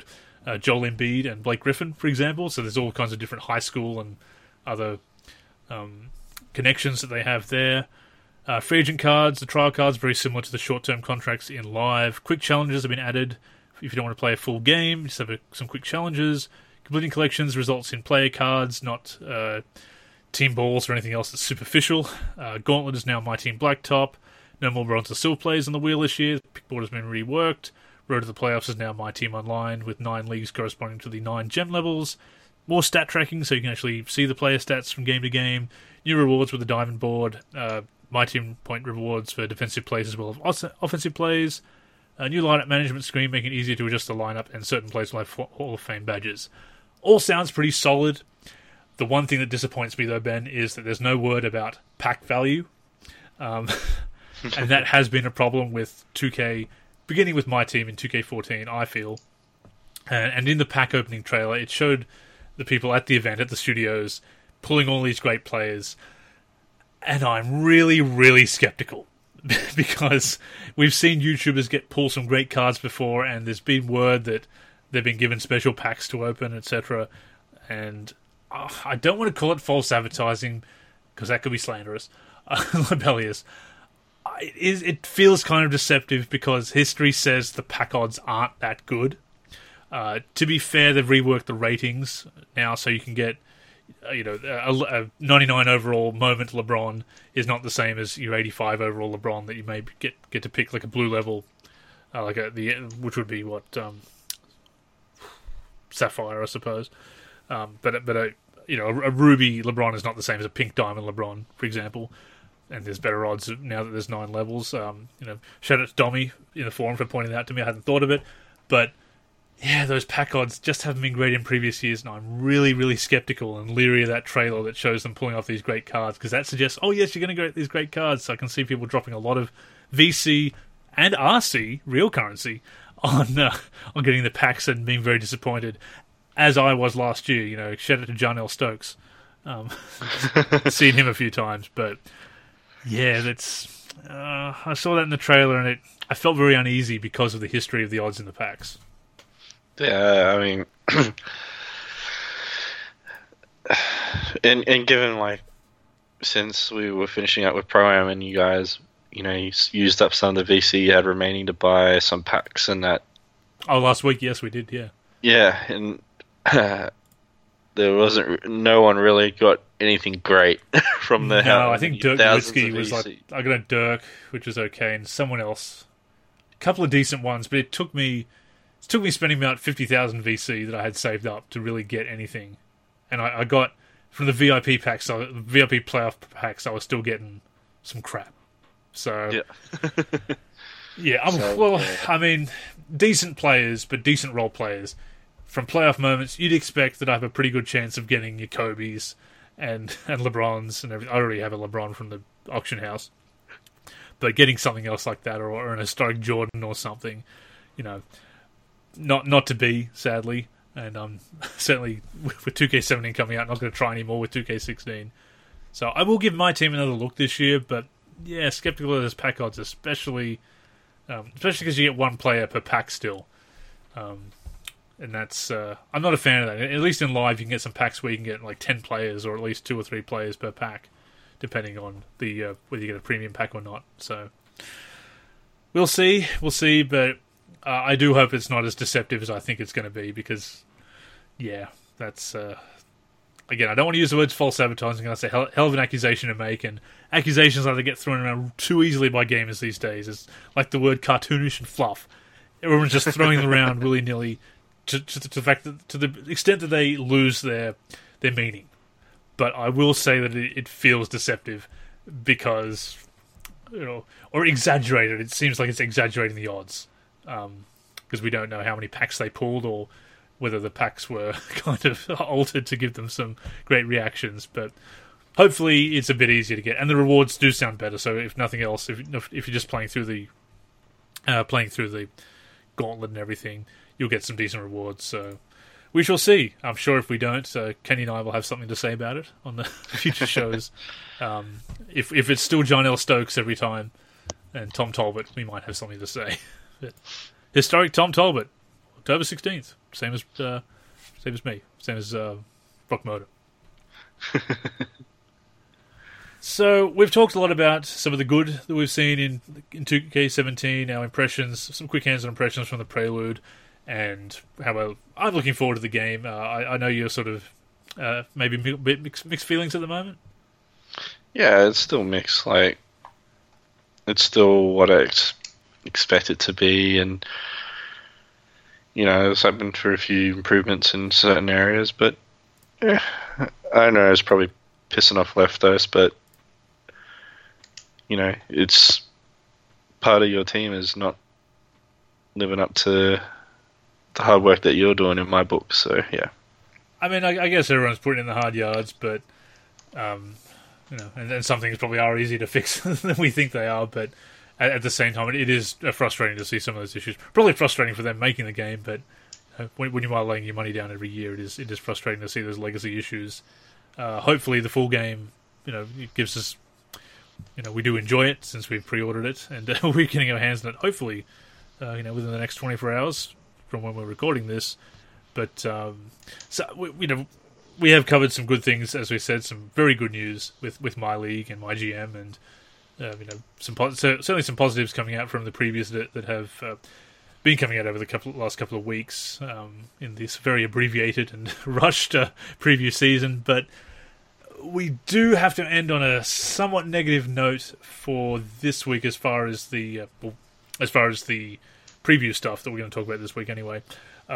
Speaker 1: Joel Embiid and Blake Griffin, for example. So there's all kinds of different high school and other connections that they have there. Free agent cards, the trial cards, very similar to the short-term contracts in Live. Quick challenges have been added. If you don't want to play a full game, just have some quick challenges. Completing collections results in player cards, not team balls or anything else that's superficial. Gauntlet is now My Team Blacktop. No more bronze or silver players on the wheel this year. Pickboard has been reworked. Road to the Playoffs is now My Team Online, with 9 leagues corresponding to the 9 gem levels. More stat tracking, so you can actually see the player stats from game to game. New rewards with the Diamond Board. My Team point rewards for defensive plays as well as offensive plays. A new lineup management screen, making it easier to adjust the lineup, and certain players will have Hall of Fame badges. All sounds pretty solid. The one thing that disappoints me, though, Ben, is that there's no word about pack value. And that has been a problem with 2K, beginning with My Team in 2K14, I feel. And in the pack opening trailer, it showed the people at the event, at the studios, pulling all these great players. And I'm really, really skeptical. Because we've seen YouTubers pull some great cards before, and there's been word that they've been given special packs to open, etc. And I don't want to call it false advertising, because that could be slanderous, libellous. It feels kind of deceptive, because history says the pack odds aren't that good. To be fair, they've reworked the ratings now, so you can get a 99 overall moment LeBron is not the same as your 85 overall LeBron that you may get to pick, like a blue level, which would be what Sapphire, I suppose. But a ruby LeBron is not the same as a pink diamond LeBron, for example. And there's better odds now that there's 9 levels. Shout out to Dommy in the forum for pointing that out to me. I hadn't thought of it, but yeah, those pack odds just haven't been great in previous years, and I'm really, really skeptical and leery of that trailer that shows them pulling off these great cards, because that suggests, oh yes, you're going to get these great cards. So I can see people dropping a lot of VC and RC, real currency, on getting the packs and being very disappointed, as I was last year. Shout out to Jarnell Stokes. Seen him a few times, but yeah, that's I saw that in the trailer, and I felt very uneasy because of the history of the odds in the packs.
Speaker 2: Yeah, I mean, and given, since we were finishing up with Pro-Am and you guys, you used up some of the VC you had remaining to buy some packs and that.
Speaker 1: Oh, last week, yes, we did, yeah.
Speaker 2: Yeah, and no one really got anything great from the
Speaker 1: No, I think Dirk Nowitzki was I got a Dirk, which was okay, and someone else. A couple of decent ones, but it took me spending about 50,000 VC that I had saved up to really get anything. And I got, from the VIP packs, VIP playoff packs, I was still getting some crap. So, I mean, decent players, but decent role players. From playoff moments, you'd expect that I have a pretty good chance of getting your Kobe's and LeBrons and everything. I already have a LeBron from the auction house. But getting something else like that, or an historic Jordan or something, not to be, sadly. And certainly with 2K17 coming out, I'm not going to try anymore with 2K16. So I will give My Team another look this year, but yeah, skeptical of those pack odds, especially because you get one player per pack still. And that's I'm not a fan of that. At least in Live, you can get some packs where you can get 10 players, or at least 2 or 3 players per pack, depending on the whether you get a premium pack or not. So we'll see, but I do hope it's not as deceptive as I think it's going to be, because, yeah, that's... again, I don't want to use the words false advertising. That's a hell of an accusation to make, and accusations like they get thrown around too easily by gamers these days. It's like the word cartoonish and fluff. Everyone's just throwing them around willy-nilly to the extent that they lose their meaning. But I will say that it feels deceptive because, or exaggerated. It seems like it's exaggerating the odds. Because we don't know how many packs they pulled, or whether the packs were kind of altered to give them some great reactions. But hopefully it's a bit easier to get, and the rewards do sound better. So if nothing else, if you're just playing through the gauntlet and everything, you'll get some decent rewards. So we shall see. I'm sure if we don't, Kenny and I will have something to say about it on the future shows. If it's still Jarnell Stokes every time and Tom Talbot, we might have something to say. But historic Tom Talbot, October 16th. Same as me. Same as Rock Motor. So we've talked a lot about some of the good that we've seen in 2K17, our impressions, some quick hands-on impressions from the Prelude, and how I'm looking forward to the game. I know you're sort of maybe a bit mixed feelings at the moment.
Speaker 2: Yeah, it's still mixed. Like, it's still what I expect it to be, and it's been through a few improvements in certain areas, but I don't know. It's probably pissing off leftos, but it's part of your team is not living up to the hard work that you're doing in my book. So yeah,
Speaker 1: I mean, I guess everyone's putting in the hard yards, but and some things probably are easier to fix than we think they are. But at the same time, it is frustrating to see some of those issues. Probably frustrating for them making the game, but when you are laying your money down every year, it is frustrating to see those legacy issues. Hopefully, the full game, it gives us. We do enjoy it since we've pre-ordered it, and we're getting our hands on it. Hopefully, within the next 24 hours from when we're recording this. But we have covered some good things, as we said, some very good news with My League and My GM, and certainly some positives coming out from the previews that have been coming out over the last couple of weeks in this very abbreviated and rushed preview season, but. We do have to end on a somewhat negative note for this week, as far as the preview stuff that we're going to talk about this week. Anyway,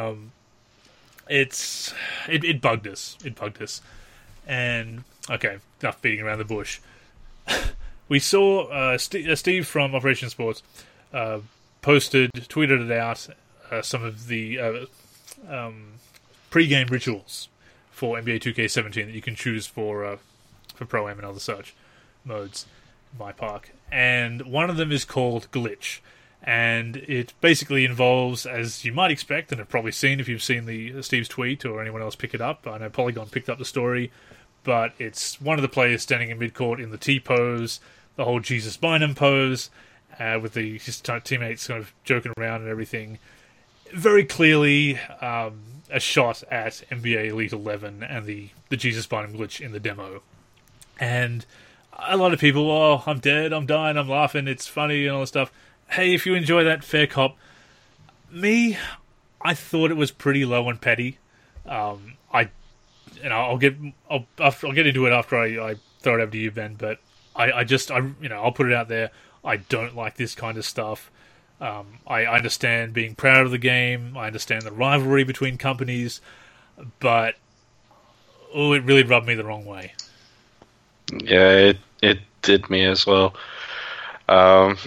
Speaker 1: it bugged us. It bugged us, and okay, enough beating around the bush. We saw Steve from Operation Sports tweeted it out some of the pre-game rituals for NBA 2K17 that you can choose for Pro-Am and other such modes in my park. And one of them is called Glitch. And it basically involves, as you might expect, and have probably seen if you've seen the Steve's tweet or anyone else pick it up. I know Polygon picked up the story, but it's one of the players standing in midcourt in the T-pose, the whole Jesus Bynum pose, with his teammates kind of joking around and everything. Very clearly a shot at NBA Elite 11 and the Jesus Bynum glitch in the demo. And a lot of people, I'm dead, I'm dying, I'm laughing, it's funny and all this stuff. Hey, if you enjoy that, fair cop. Me, I thought it was pretty low and petty. I'll get into it after I throw it over to you, Ben, but I'll put it out there. I don't like this kind of stuff. I understand being proud of the game. I understand the rivalry between companies, but it really rubbed me the wrong way.
Speaker 2: Yeah, it did me as well. The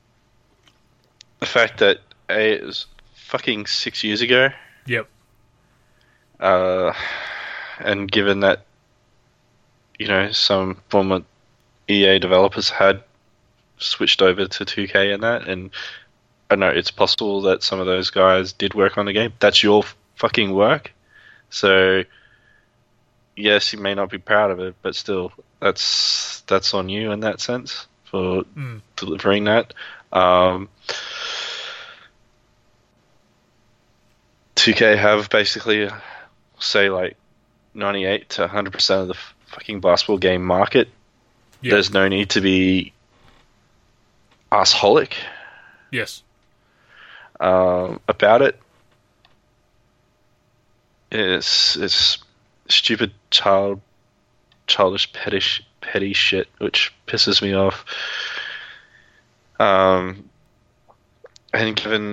Speaker 2: fact that it was fucking 6 years ago.
Speaker 1: Yep.
Speaker 2: And given that, some former EA developers had switched over to 2K and that, and I know it's possible that some of those guys did work on the game. That's your fucking work. So, yes, you may not be proud of it, but still, that's on you in that sense for delivering that. 2K have basically, say, like 98 to 100% of the fucking basketball game market. Yep. There's no need to be assholic.
Speaker 1: Yes.
Speaker 2: About it. It's stupid childish petty shit, which pisses me off. And given,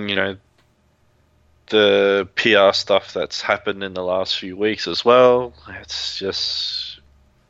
Speaker 2: the PR stuff that's happened in the last few weeks as well, it's just,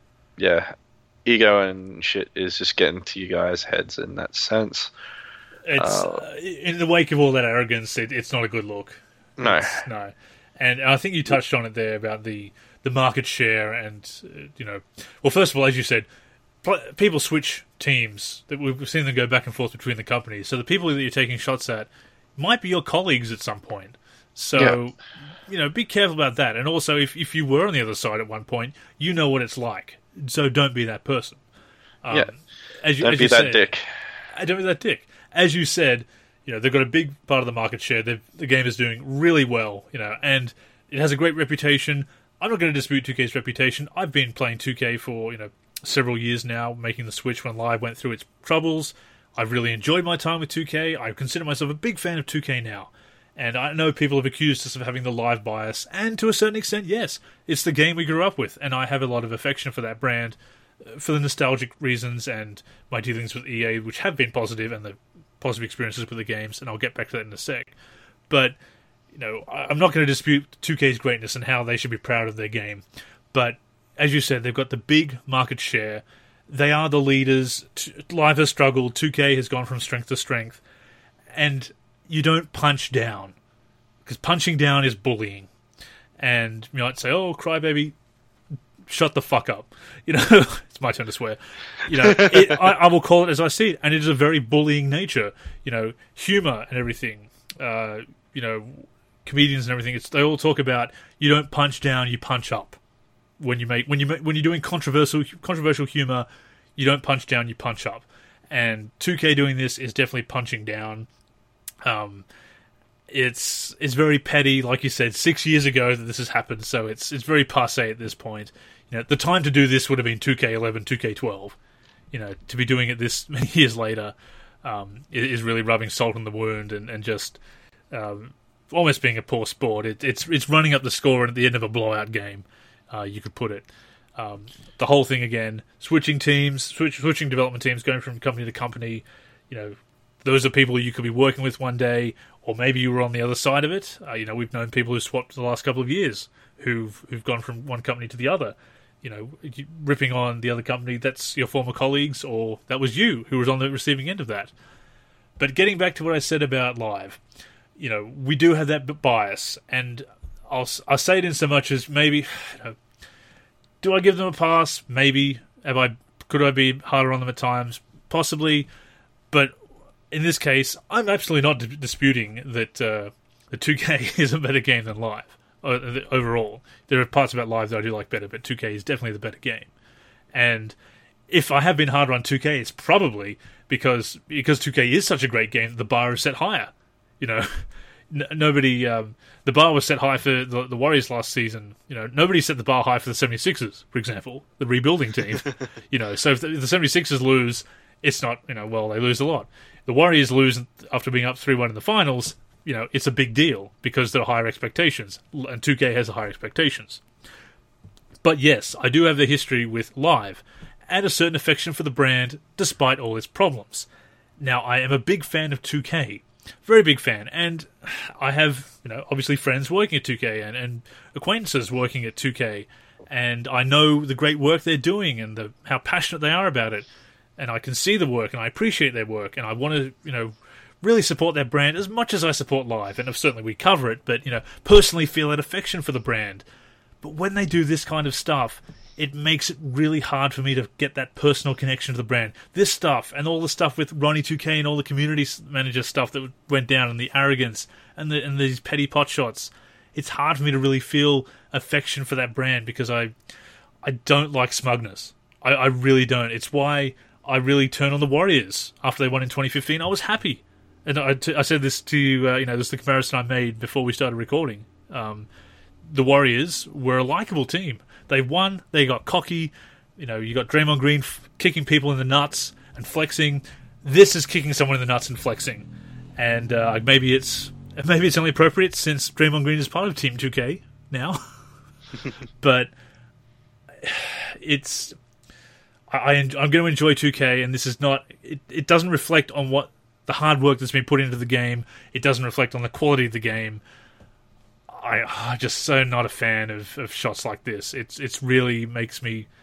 Speaker 2: ego and shit is just getting to you guys' heads in that sense.
Speaker 1: It's in the wake of all that arrogance, it's not a good look.
Speaker 2: No.
Speaker 1: No. And I think you touched on it there about the market share and, well, first of all, as you said, people switch teams. That we've seen them go back and forth between the companies. So the people that you're taking shots at might be your colleagues at some point. So, be careful about that. And also, if you were on the other side at one point, you know what it's like. So don't be that person.
Speaker 2: Don't be that dick.
Speaker 1: Don't be that dick. As you said, they've got a big part of the market share. The game is doing really well, and it has a great reputation. I'm not going to dispute 2K's reputation. I've been playing 2K for, several years now, making the switch when Live went through its troubles. I've really enjoyed my time with 2K. I consider myself a big fan of 2K now. And I know people have accused us of having the Live bias, and to a certain extent, yes, it's the game we grew up with, and I have a lot of affection for that brand, for the nostalgic reasons and my dealings with EA, which have been positive, and the positive experiences with the games, and I'll get back to that in a sec. But, I'm not going to dispute 2K's greatness and how they should be proud of their game. But, as you said, they've got the big market share. They are the leaders. Live has struggled. 2K has gone from strength to strength. And you don't punch down, because punching down is bullying. And you might say, "Oh, crybaby, shut the fuck up." It's my turn to swear. I will call it as I see it, and it is a very bullying nature. Humor and everything. Comedians and everything. They all talk about you don't punch down, you punch up. When you're doing controversial humor, you don't punch down, you punch up. And 2K doing this is definitely punching down. It's very petty, like you said, 6 years ago that this has happened, so it's very passé at this point. The time to do this would have been 2K11, 2K12. To be doing it this many years later is really rubbing salt in the wound and just almost being a poor sport. It's running up the score at the end of a blowout game, you could put it. The whole thing again, switching development teams, going from company to company, those are people you could be working with one day, or maybe you were on the other side of it. We've known people who swapped the last couple of years, who've gone from one company to the other. Ripping on the other company, that's your former colleagues, or that was you who was on the receiving end of that. But getting back to what I said about Live, we do have that bias, and I'll say it in so much as maybe, do I give them a pass? Maybe. Could I be harder on them at times? Possibly. But in this case, I'm absolutely not disputing that the 2K is a better game than Live. Overall, there are parts about Live that I do like better, but 2K is definitely the better game. And if I have been harder on 2K, it's probably because 2K is such a great game that the bar is set higher. Nobody. The bar was set high for the Warriors last season. Nobody set the bar high for the 76ers, for example, the rebuilding team. So if the 76ers lose, it's not, they lose a lot. The Warriors lose after being up 3-1 in the finals. It's a big deal because there are higher expectations, and 2K has higher expectations. But yes, I do have the history with Live, and a certain affection for the brand, despite all its problems. Now, I am a big fan of 2K, very big fan, and I have, obviously friends working at 2K and acquaintances working at 2K, and I know the great work they're doing and how passionate they are about it, and I can see the work, and I appreciate their work, and I want to, really support their brand as much as I support Live, and certainly we cover it, but, personally feel that affection for the brand. But when they do this kind of stuff, it makes it really hard for me to get that personal connection to the brand. This stuff, and all the stuff with Ronnie 2K and all the community manager stuff that went down, and the arrogance, and these petty pot shots, it's hard for me to really feel affection for that brand, because I don't like smugness. I really don't. It's why I really turned on the Warriors after they won in 2015. I was happy. And I said this to you, this is the comparison I made before we started recording. The Warriors were a likable team. They won, they got cocky, you got Draymond Green kicking people in the nuts and flexing. This is kicking someone in the nuts and flexing. And maybe it's only appropriate since Draymond Green is part of Team 2K now. But I'm going to enjoy 2K, and this is not... It doesn't reflect on what the hard work that's been put into the game. It doesn't reflect on the quality of the game. I'm just so not a fan of shots like this. It's really makes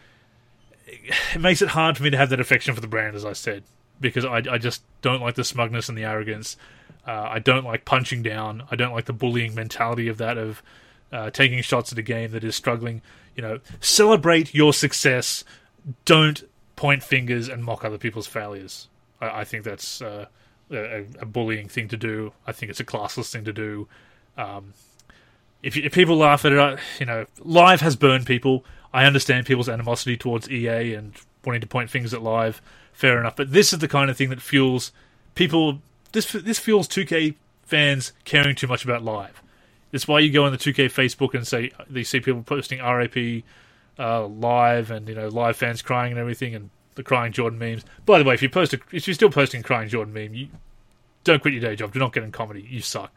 Speaker 1: it hard for me to have that affection for the brand, as I said, because I just don't like the smugness and the arrogance. I don't like punching down. I don't like the bullying mentality of that, of taking shots at a game that is struggling. Celebrate your success. Don't point fingers and mock other people's failures. I think that's a bullying thing to do. I think it's a classless thing to do. If people laugh at it, Live has burned people. I understand people's animosity towards EA and wanting to point fingers at Live. Fair enough. But this is the kind of thing that fuels people this feels 2K fans caring too much about live. It's why you go on the 2K Facebook and you see people posting RAP live and live fans crying and everything and the crying Jordan memes. By the way, if you're still posting crying Jordan meme, you don't quit your day job. Do not get in comedy. You suck.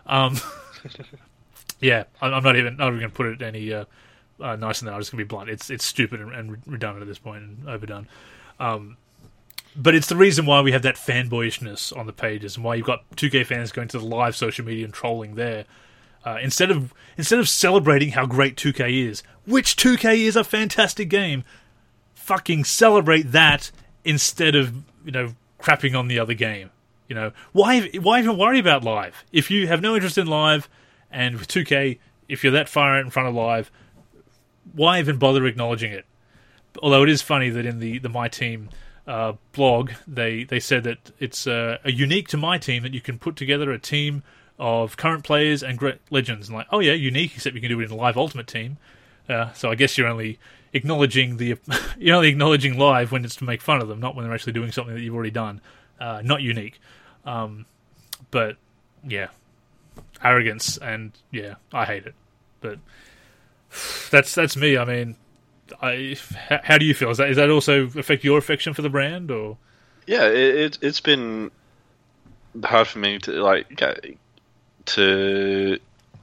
Speaker 1: Yeah, I'm not even going to put it any nicer than that. I'm just going to be blunt. It's stupid and redundant at this point and overdone. But it's the reason why we have that fanboyishness on the pages and why you've got 2K fans going to the live social media and trolling there. Instead of celebrating how great 2K is, which 2K is a fantastic game, fucking celebrate that instead of crapping on the other game. Why even worry about live if you have no interest in live? And with 2K, if you're that far out in front of live, why even bother acknowledging it? Although it is funny that in the My Team blog, they said that it's a unique to My Team that you can put together a team of current players and great legends. And oh yeah, unique, except you can do it in a live Ultimate Team. So I guess you're only acknowledging live when it's to make fun of them, not when they're actually doing something that you've already done. Not unique. But yeah, arrogance, and yeah, I hate it. But that's me. I mean, how do you feel? Is that also affect your affection for the brand, or?
Speaker 2: Yeah, it's been hard for me to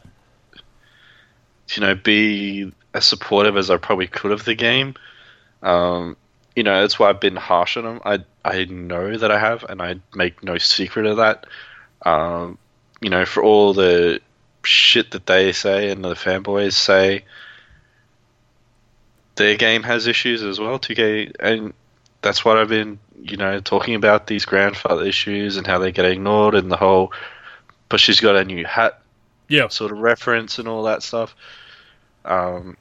Speaker 2: be as supportive as I probably could of the game. That's why I've been harsh on them. I know that I have, and I make no secret of that. For all the shit that they say and the fanboys say, their game has issues as well, 2K, and that's what I've been, talking about, these grandfather issues and how they get ignored and the whole, but she's got a new hat sort of reference and all that stuff. And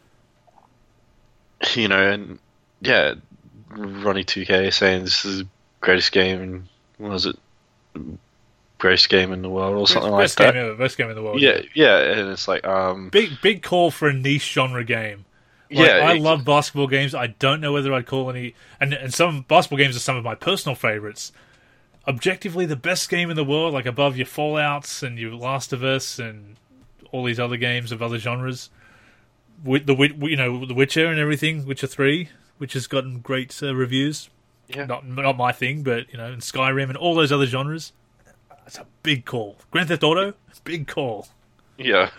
Speaker 2: yeah, Ronnie 2K saying this is the greatest game, and what was it? Greatest game in the world or something like that.
Speaker 1: Best game in the world.
Speaker 2: Yeah, and it's like
Speaker 1: big call for a niche genre game. I love basketball games. I don't know whether I'd call any, and some basketball games are some of my personal favorites. Objectively, the best game in the world, like above your Fallouts and your Last of Us and all these other games of other genres. With The Witcher and everything, Witcher 3, which has gotten great reviews.
Speaker 2: Yeah.
Speaker 1: Not my thing, but and Skyrim and all those other genres. That's a big call. Grand Theft Auto, big call.
Speaker 2: Yeah.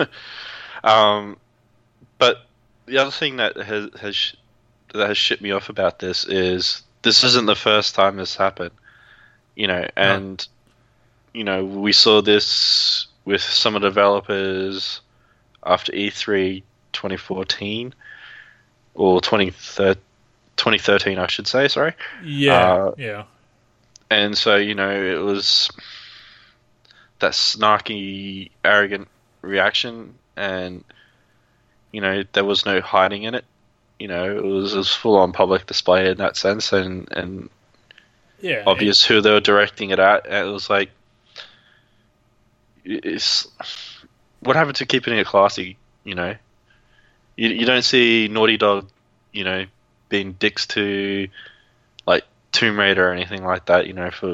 Speaker 2: But the other thing that has shit me off about this is this isn't the first time this happened. And we saw this with some of the developers after E3 2014 or 2013, I should say. Sorry.
Speaker 1: Yeah. Yeah.
Speaker 2: And so it was that snarky, arrogant reaction, and there was no hiding in it. It was full on public display in that sense, and
Speaker 1: yeah,
Speaker 2: obvious who they were directing it at. And it was like, it's what happened to keeping it classy. You don't see Naughty Dog, being dicks to like Tomb Raider or anything like that. For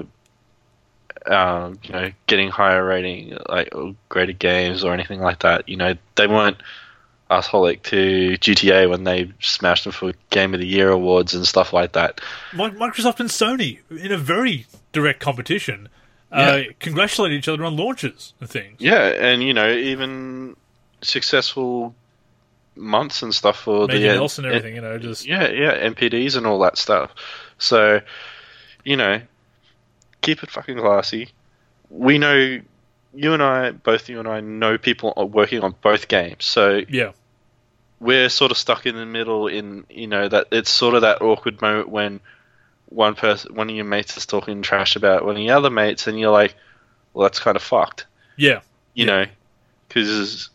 Speaker 2: getting higher rating, like graded games or anything like that. They weren't assholic to GTA when they smashed them for Game of the Year awards and stuff like that.
Speaker 1: Microsoft and Sony, in a very direct competition, congratulate each other on launches and things.
Speaker 2: Yeah, and even successful months and stuff for
Speaker 1: Major Nelson and everything,
Speaker 2: MPDs and all that stuff. So, keep it fucking classy. We know, both you and I know people are working on both games. So
Speaker 1: yeah,
Speaker 2: we're sort of stuck in the middle in, that it's sort of that awkward moment when one of your mates is talking trash about one of the other mates, and you're like, well, that's kind of fucked.
Speaker 1: Yeah.
Speaker 2: Because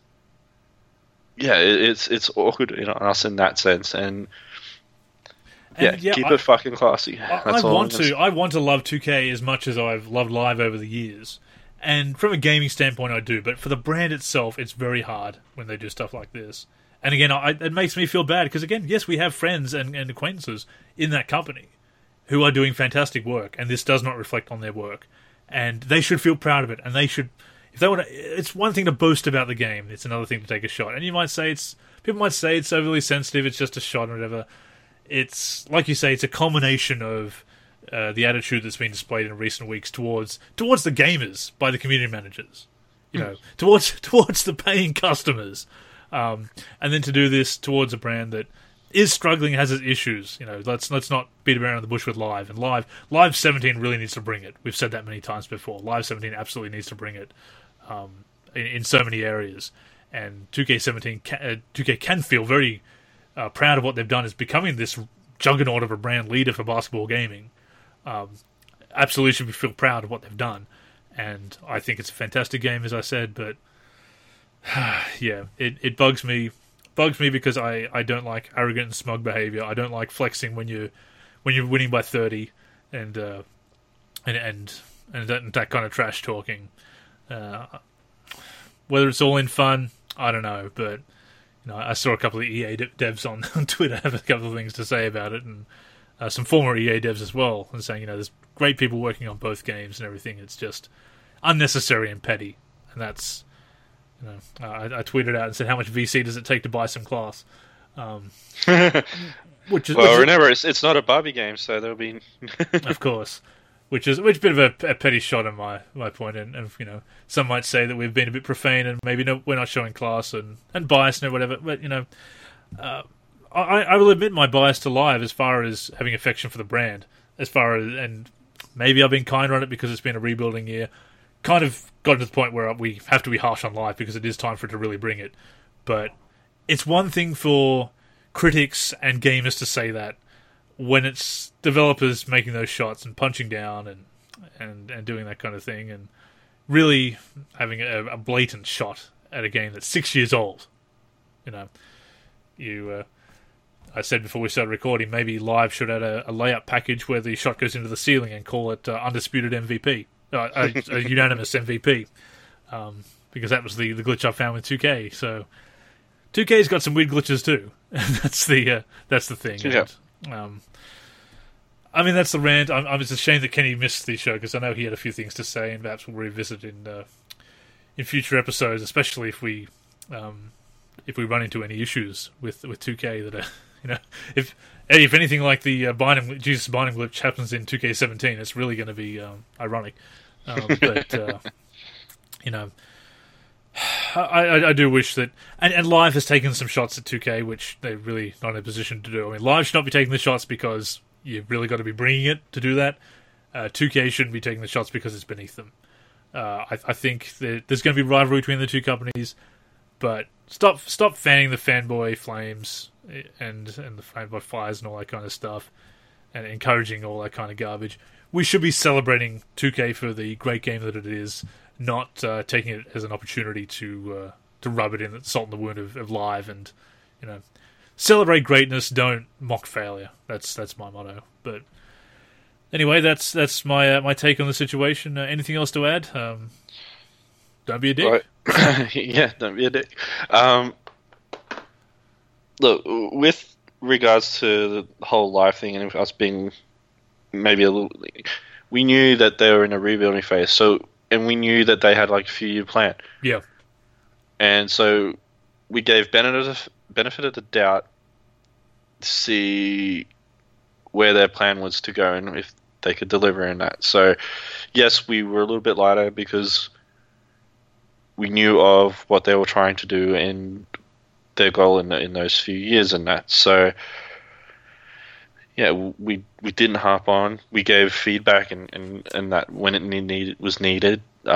Speaker 2: it's awkward on us in that sense, and keep it fucking classy.
Speaker 1: I want to love 2K as much as I've loved Live over the years, and from a gaming standpoint, I do. But for the brand itself, it's very hard when they do stuff like this. And again, it makes me feel bad because again, yes, we have friends and acquaintances in that company who are doing fantastic work, and this does not reflect on their work. and they should feel proud of it. And they should, if they want to, it's one thing to boast about the game. It's another thing to take a shot. And you might say people might say it's overly sensitive. It's just a shot or whatever. It's like you say, it's a culmination of the attitude that's been displayed in recent weeks towards the gamers by the community managers, towards the paying customers, and then to do this towards a brand that is struggling, has its issues. Let's not beat around the bush with Live. And Live 17 really needs to bring it. We've said that many times before. Live 17 absolutely needs to bring it in so many areas. And 2K can feel very proud of what they've done as becoming this juggernaut of a brand leader for basketball gaming. Absolutely should feel proud of what they've done, and I think it's a fantastic game, as I said. But yeah, it bugs me because I don't like arrogant and smug behavior. I don't like flexing when you're winning by 30, and that kind of trash talking. Whether it's all in fun, I don't know, but I saw a couple of EA devs on Twitter have a couple of things to say about it, and some former EA devs as well, and saying, there's great people working on both games and everything. It's just unnecessary and petty, and that's, I tweeted out and said, how much VC does it take to buy some class?
Speaker 2: Remember, it's not a Barbie game, so there'll be,
Speaker 1: of course, which is a bit of a petty shot on my point, and some might say that we've been a bit profane and maybe we're not showing class and bias and whatever, but I will admit my bias to Live as far as having affection for the brand, and maybe I've been kinder on it because it's been a rebuilding year. Kind of gotten to the point where we have to be harsh on Live because it is time for it to really bring it. But it's one thing for critics and gamers to say that when it's developers making those shots and punching down and doing that kind of thing, and really having a blatant shot at a game that's 6 years old. I said before we started recording, maybe Live should add a layup package where the shot goes into the ceiling and call it Undisputed MVP, a unanimous MVP, because that was the glitch I found with 2K. So 2K's got some weird glitches too. That's the thing.
Speaker 2: Yeah.
Speaker 1: And, that's the rant. It's a shame that Kenny missed the show because I know he had a few things to say, and perhaps we'll revisit in future episodes, especially if we run into any issues with 2K that are. If anything like the Jesus Bynum glitch happens in 2K17, it's really going to be ironic. But I do wish that, and Live has taken some shots at 2K, which they're really not in a position to do. Live should not be taking the shots because you've really got to be bringing it to do that. 2K shouldn't be taking the shots because it's beneath them. I think there's going to be rivalry between the two companies, but stop fanning the fanboy flames and the fanboy fires and all that kind of stuff, and encouraging all that kind of garbage. We should be celebrating 2K for the great game that it is, not taking it as an opportunity to rub it in, salt in the wound of Live, and celebrate greatness, don't mock failure. That's my motto. But anyway, that's my take on the situation. Anything else to add? Don't be a dick.
Speaker 2: Right. Yeah, don't be a dick. Look, with regards to the whole Live thing and us being maybe a little, we knew that they were in a rebuilding phase. And we knew that they had like a few-year plan.
Speaker 1: Yeah.
Speaker 2: And so we gave benefit of the doubt to see where their plan was to go and if they could deliver in that. So, yes, we were a little bit lighter because we knew of what they were trying to do and their goal in those few years and that. So, yeah, we didn't harp on. We gave feedback and that when it was needed,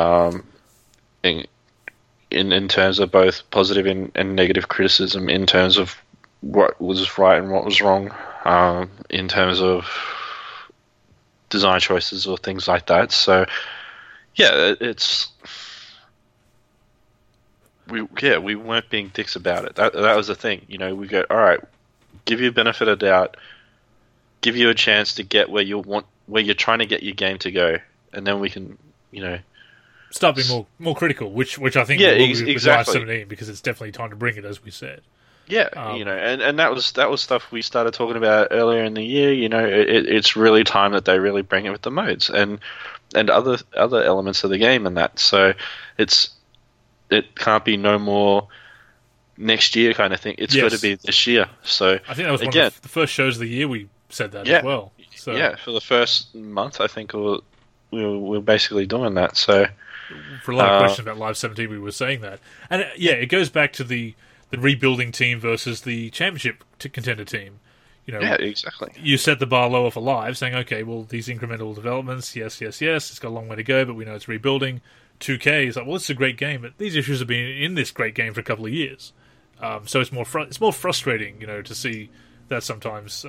Speaker 2: in terms of both positive and negative criticism, in terms of what was right and what was wrong, in terms of design choices or things like that. So, yeah, we weren't being dicks about it. That was the thing. We go, all right, give you a benefit of doubt, give you a chance to get where you're trying to get your game to go, and then we can,
Speaker 1: start being more critical, which I think
Speaker 2: yeah,
Speaker 1: will be
Speaker 2: exactly.
Speaker 1: with Live 17, because it's definitely time to bring it, as we said.
Speaker 2: Yeah, and that was stuff we started talking about earlier in the year. It's really time that they really bring it with the modes, and and other elements of the game and that. So it can't be no more next year kind of thing. It's got to be this year. So
Speaker 1: I think that was one of the first shows of the year we said that as well. So
Speaker 2: yeah, for the first month, I think we're basically doing that. So
Speaker 1: for a lot of questions about Live 17, we were saying that, and it goes back to the rebuilding team versus the championship contender team.
Speaker 2: Yeah, exactly.
Speaker 1: You set the bar lower for Live, saying, okay, well, these incremental developments, yes, it's got a long way to go, but we know it's rebuilding. 2K is like, well, it's a great game, but these issues have been in this great game for a couple of years. So it's more frustrating, to see that sometimes,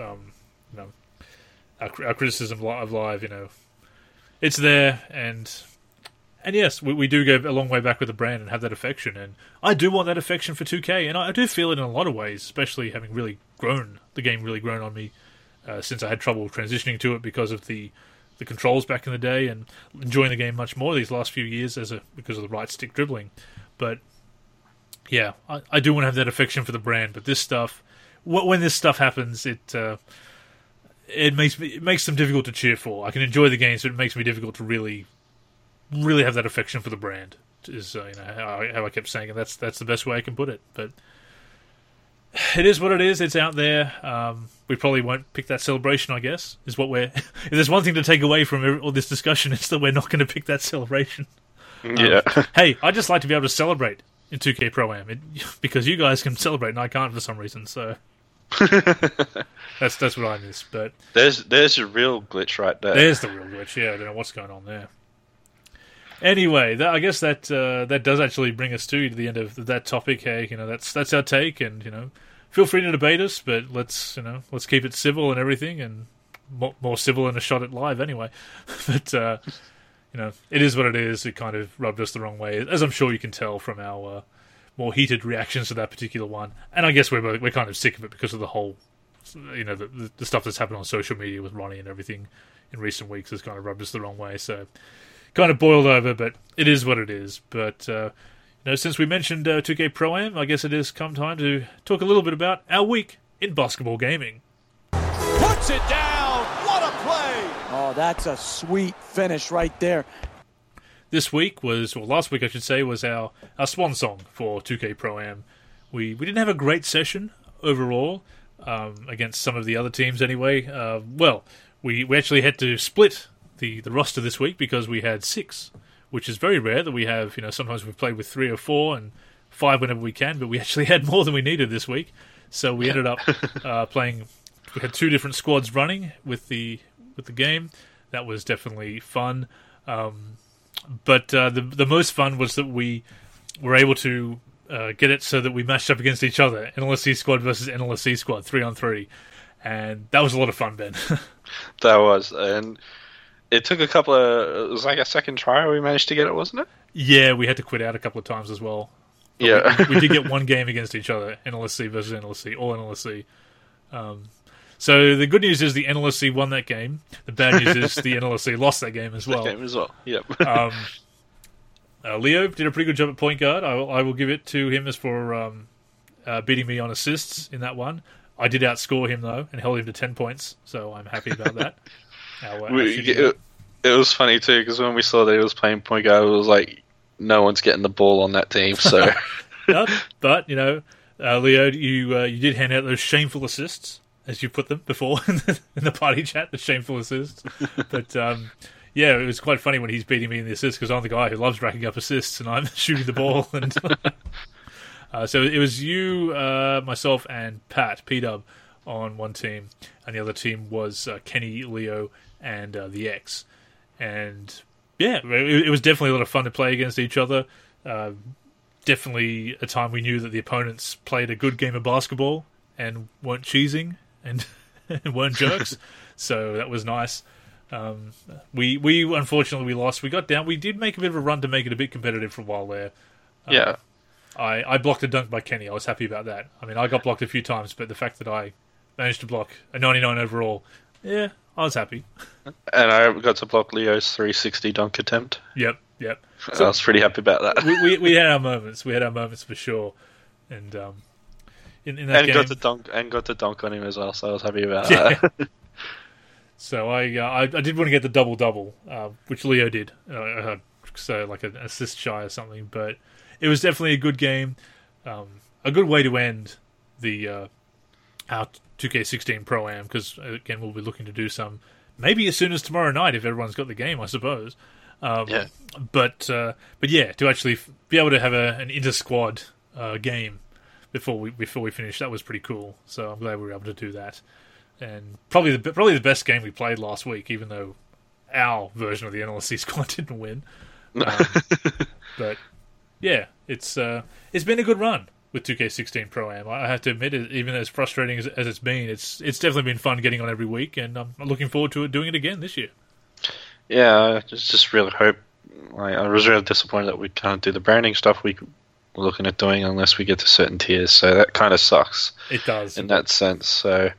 Speaker 1: our criticism of Live, it's there, and yes, we do go a long way back with the brand and have that affection, and I do want that affection for 2K, and I do feel it in a lot of ways, especially having the game really grown on me since I had trouble transitioning to it because of the controls back in the day, and enjoying the game much more these last few years because of the right stick dribbling. But yeah, I do want to have that affection for the brand, but this stuff, when this stuff happens, it makes them difficult to cheer for. I can enjoy the games, but it makes me difficult to really have that affection for the brand. Is how I kept saying, and that's the best way I can put it. But it is what it is. It's out there. We probably won't pick that celebration, I guess, is what we're... If there's one thing to take away from all this discussion, it's that we're not going to pick that celebration.
Speaker 2: Yeah.
Speaker 1: Hey, I'd just like to be able to celebrate in 2K Pro-Am, because you guys can celebrate and I can't for some reason, so... that's what I miss, but...
Speaker 2: There's a real glitch right there.
Speaker 1: There's the real glitch, yeah. I don't know what's going on there. Anyway, I guess that does actually bring us to the end of that topic. Hey, that's our take, and feel free to debate us, but let's keep it civil and everything, and more civil than a shot at Live anyway. But it is what it is. It kind of rubbed us the wrong way, as I'm sure you can tell from our more heated reactions to that particular one. And I guess we're kind of sick of it because of the whole, the stuff that's happened on social media with Ronnie and everything in recent weeks has kind of rubbed us the wrong way. So. Kind of boiled over, but it is what it is. But since we mentioned 2K Pro-Am, I guess it has come time to talk a little bit about our week in basketball gaming.
Speaker 4: Puts it down! What a play! Oh, that's a sweet finish right there.
Speaker 1: Last week I should say, was our swan song for 2K Pro-Am. We didn't have a great session overall against some of the other teams anyway. We actually had to split the roster this week because we had 6, which is very rare that we have. Sometimes we've played with 3 or 4 and 5 whenever we can, but we actually had more than we needed this week. So we ended up playing. We had 2 different squads running with the game. That was definitely fun. But the most fun was that we were able to get it so that we matched up against each other, NLSC squad versus NLSC squad, 3-on-3, and that was a lot of fun, Ben.
Speaker 2: That was, and it took it was like a second try we managed to get it, wasn't it?
Speaker 1: Yeah, we had to quit out a couple of times as well. But
Speaker 2: yeah.
Speaker 1: We did get one game against each other, NLSC versus NLSC, all NLSC. So the good news is the NLSC won that game. The bad news is the NLSC lost that game as well.
Speaker 2: Yep.
Speaker 1: Leo did a pretty good job at point guard. I will give it to him as for beating me on assists in that one. I did outscore him, though, and held him to 10 points, so I'm happy about that.
Speaker 2: It was funny too because when we saw that he was playing point guard, it was like no one's getting the ball on that team. So,
Speaker 1: but Leo, you did hand out those shameful assists as you put them before in the party chat. The shameful assists, but it was quite funny when he's beating me in the assists because I'm the guy who loves racking up assists and I'm shooting the ball. And so it was you, myself, and Pat P-Dub on one team, and the other team was Kenny, Leo, and the X. And yeah, it was definitely a lot of fun to play against each other. Definitely a time we knew that the opponents played a good game of basketball and weren't cheesing and weren't jerks. So that was nice. We unfortunately we lost. We got down. We did make a bit of a run to make it a bit competitive for a while there.
Speaker 2: Yeah.
Speaker 1: I blocked a dunk by Kenny. I was happy about that. I mean, I got blocked a few times, but the fact that I managed to block a 99 overall, yeah, I was happy.
Speaker 2: And I got to block Leo's 360 dunk attempt.
Speaker 1: Yep.
Speaker 2: So I was pretty happy about that.
Speaker 1: We had our moments. We had our moments for sure. And in that game,
Speaker 2: got to dunk on him as well. So I was happy about that.
Speaker 1: So I did want to get the double, which Leo did. So like an assist shy or something, but it was definitely a good game. A good way to end the our 2K16 Pro-Am, because again we'll be looking to do some maybe as soon as tomorrow night if everyone's got the game, I suppose. But yeah, to actually be able to have an inter-squad game before we finish, that was pretty cool. So I'm glad we were able to do that. And probably the best game we played last week, even though our version of the NLSC squad didn't win. But yeah, it's been a good run with 2K16 Pro-Am. I have to admit, even as frustrating as it's been, it's definitely been fun getting on every week, and I'm looking forward to doing it again this year.
Speaker 2: Yeah, I just really hope. I was really disappointed that we can't do the branding stuff we're looking at doing unless we get to certain tiers. So that kind of sucks.
Speaker 1: It does
Speaker 2: in that sense. So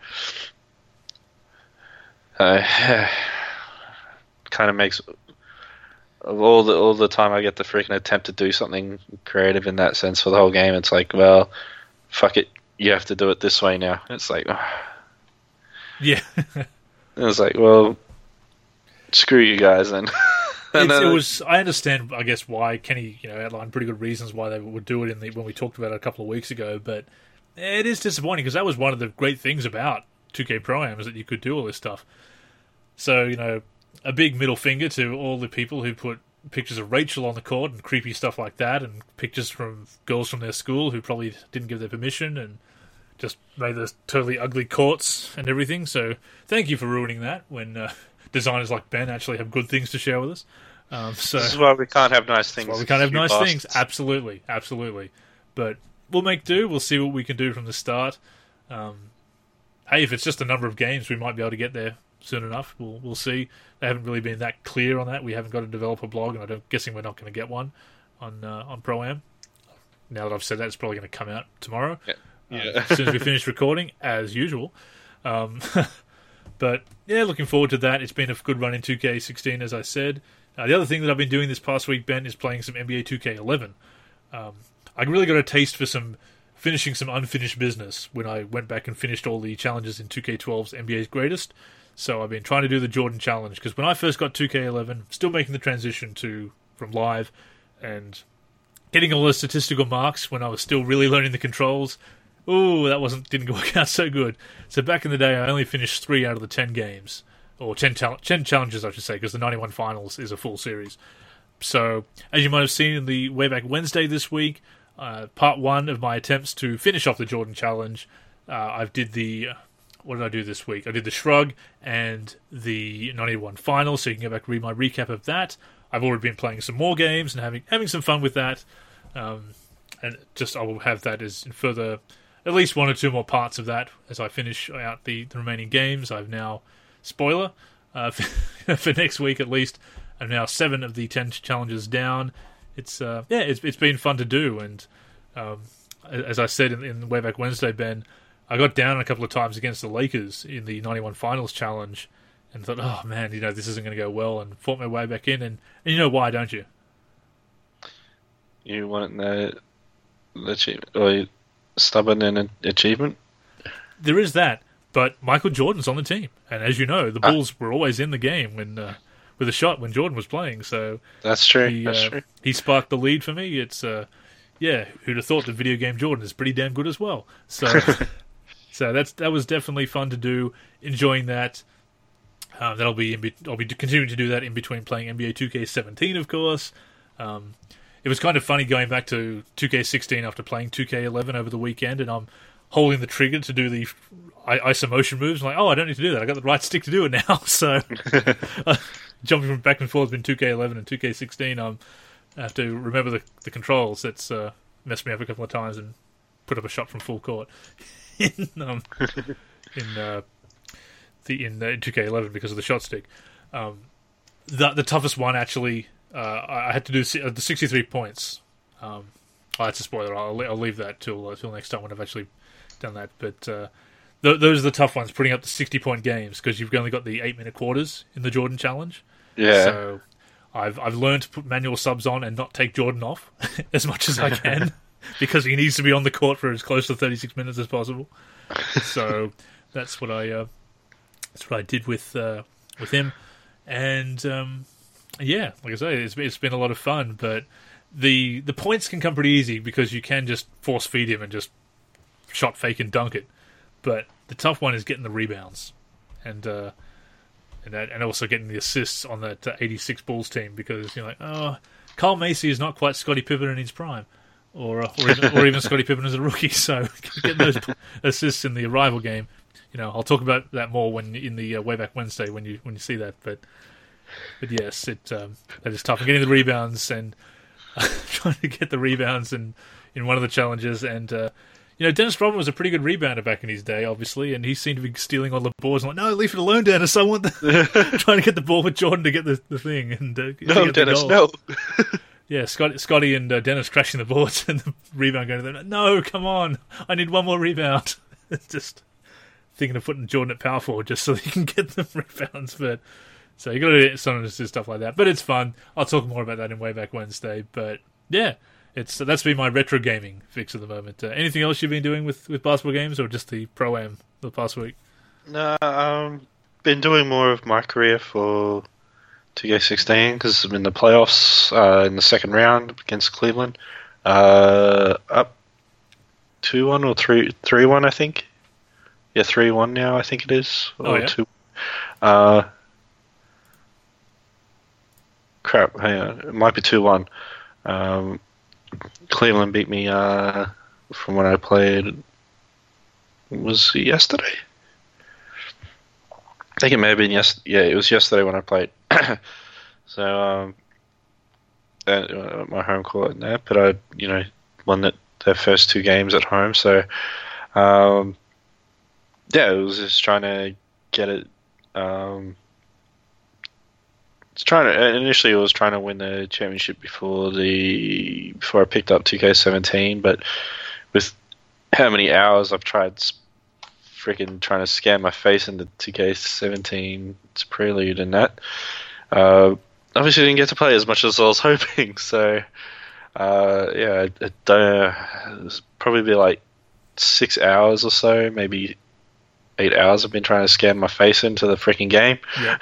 Speaker 2: kind of makes of all the time I get to freaking attempt to do something creative in that sense for the whole game. It's like, well, fuck it, you have to do it this way now. It's like,
Speaker 1: yeah.
Speaker 2: It's like, well, screw you guys then.
Speaker 1: It was. I understand, I guess, why Kenny outlined pretty good reasons why they would do it when we talked about it a couple of weeks ago. But it is disappointing because that was one of the great things about 2K Pro-Am, is that you could do all this stuff. So a big middle finger to all the people who put pictures of Rachel on the court and creepy stuff like that, and pictures from girls from their school who probably didn't give their permission and just made those totally ugly courts and everything. So thank you for ruining that when designers like Ben actually have good things to share with us. So
Speaker 2: this is why we can't have nice things.
Speaker 1: We can't have nice things. Absolutely. But we'll make do. We'll see what we can do from the start. Hey, if it's just a number of games, we might be able to get there soon enough. We'll see. They haven't really been that clear on that. We haven't got a developer blog, and I'm guessing we're not going to get one on Pro-Am. Now that I've said that, it's probably going to come out tomorrow.
Speaker 2: Yeah.
Speaker 1: As soon as we finish recording, as usual. But yeah, looking forward to that. It's been a good run in 2K16, as I said. The other thing that I've been doing this past week, Ben, is playing some NBA 2K11. I really got a taste for finishing some unfinished business when I went back and finished all the challenges in 2K12's NBA's Greatest. So I've been trying to do the Jordan Challenge, because when I first got 2K11, still making the transition from live and getting all the statistical marks when I was still really learning the controls. Ooh, that didn't work out so good. So back in the day, I only finished 3 out of the 10 games. Or 10 challenges, I should say, because the 91 Finals is a full series. So, as you might have seen in the Wayback Wednesday this week, part 1 of my attempts to finish off the Jordan Challenge, I did what did I do this week? I did the Shrug and the 91 Finals, so you can go back and read my recap of that. I've already been playing some more games and having some fun with that. And I will have that as in further, at least 1 or 2 more parts of that as I finish out the remaining games. I've now... Spoiler, for next week at least, I'm now 7 of the 10 challenges down. It's been fun to do, and as I said in Wayback Wednesday, Ben, I got down a couple of times against the Lakers in the 91 Finals challenge, and thought, oh man, this isn't going to go well, and fought my way back in, and you know why, don't you?
Speaker 2: You want the achievement, or stubborn in achievement?
Speaker 1: There is that. But Michael Jordan's on the team, and as you know, the Bulls were always in the game with a shot when Jordan was playing. So
Speaker 2: that's true.
Speaker 1: He sparked the lead for me. It's who'd have thought that video game Jordan is pretty damn good as well. So that was definitely fun to do. Enjoying that. I'll be continuing to do that in between playing NBA 2K17, of course. It was kind of funny going back to 2K16 after playing 2K11 over the weekend, and I'm holding the trigger to do the isomotion moves. I'm like, I don't need to do that. I got the right stick to do it now. So jumping from back and forth between 2K11 and 2K16, I have to remember the controls. That's messed me up a couple of times and put up a shot from full court in 2K11 because of the shot stick. The toughest one actually, I had to do the 63 points. That's a spoiler. I'll leave that till next time when I've actually done that. But those are the tough ones, putting up the 60-point games, because you've only got the 8-minute quarters in the Jordan Challenge.
Speaker 2: Yeah.
Speaker 1: So I've learned to put manual subs on and not take Jordan off as much as I can, because he needs to be on the court for as close to 36 minutes as possible. So that's what I That's what I did with him, and yeah, like I say, it's been a lot of fun. But the points can come pretty easy because you can just force feed him and just shot fake and dunk it. But the tough one is getting the rebounds, and also getting the assists on that 86 Bulls team, because you're like, oh, Kyle Macy is not quite Scottie Pippen in his prime, or even Scottie Pippen as a rookie. So getting those assists in the arrival game, I'll talk about that more when in the Way Back Wednesday when you see that. But yes, that is tough. And getting the rebounds and trying to get the rebounds in one of the challenges. And Dennis Rodman was a pretty good rebounder back in his day, obviously, and he seemed to be stealing all the boards. I'm like, no, leave it alone, Dennis. I want trying to get the ball with Jordan to get the thing. And
Speaker 3: no, Dennis, no.
Speaker 1: Yeah, Scotty and Dennis crashing the boards and the rebound going to them. No, come on. I need one more rebound. Just thinking of putting Jordan at power forward just so he can get the rebounds. But so you got to do some stuff like that. But it's fun. I'll talk more about that in Way Back Wednesday. But yeah, that's been my retro gaming fix at the moment. Anything else you've been doing with basketball games, or just the Pro-Am the past week?
Speaker 2: No, been doing more of my career for 2K16 because I'm in the playoffs in the second round against Cleveland. Up 2-1 or 3-1, I think. Yeah, 3-1 now, I think it is. Or 2. Crap, hang on. It might be 2-1. Cleveland beat me from when I played. Was it yesterday? I think it may have been yeah, it was yesterday when I played. So my home court and that, but I won their first 2 games at home. So yeah, it was just trying to get it. Initially, I was trying to win the championship before I picked up 2K17, but with how many hours I've tried freaking trying to scam my face into 2K17's Prelude and that, obviously didn't get to play as much as I was hoping. So yeah, it was probably be like 6 hours or so, maybe 8 hours I've been trying to scam my face into the freaking game.
Speaker 1: Yeah.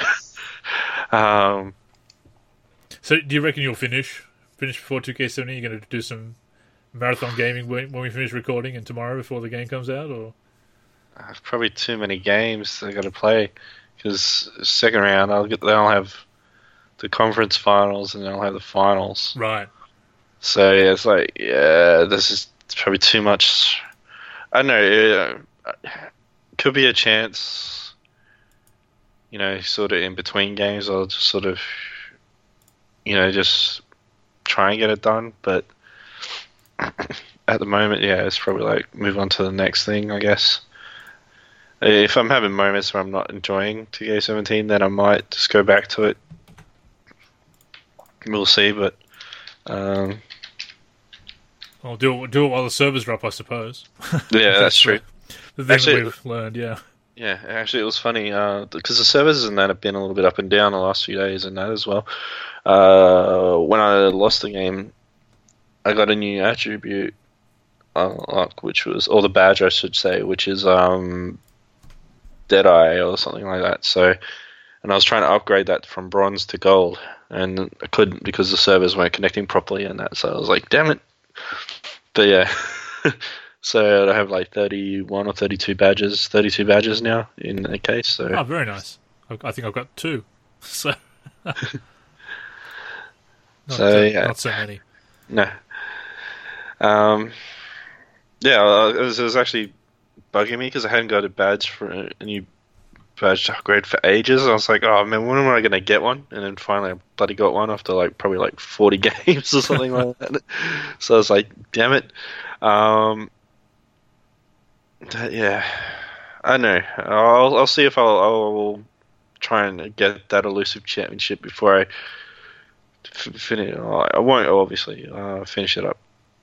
Speaker 1: So do you reckon you'll finish before 2K17? You're going to do some marathon gaming when we finish recording and tomorrow before the game comes out, or?
Speaker 2: Probably too many games I got to play, because second round they'll have the conference finals and they'll have the finals.
Speaker 1: Right.
Speaker 2: So yeah, it's like, yeah, this is probably too much. I don't know. Could be a chance, sort of in between games, I'll just sort of, just try and get it done. But at the moment, yeah, it's probably like move on to the next thing, I guess. If I'm having moments where I'm not enjoying 2K17, then I might just go back to it. We'll see, but
Speaker 1: well, do it while the servers are up, I suppose.
Speaker 2: Yeah, that's true.
Speaker 1: The thing actually, we've learned, yeah.
Speaker 2: Yeah, actually, it was funny because the servers and that have been a little bit up and down the last few days, and that as well. When I lost the game, I got a new attribute, which was, or the badge, I should say, which is Deadeye or something like that. So, and I was trying to upgrade that from bronze to gold, and I couldn't because the servers weren't connecting properly and that. So I was like, damn it. But yeah. So I have like 31 or 32 badges now in the case. So.
Speaker 1: Oh, very nice. I think I've got 2. So, not so many.
Speaker 2: No. Yeah, it was actually bugging me because I hadn't got a badge for a new badge to upgrade for ages. I was like, oh man, when am I going to get one? And then finally I bloody got one after probably 40 games or something like that. So I was like, damn it. Yeah, I know. I'll see if I'll try and get that elusive championship before I finish. I won't obviously finish it up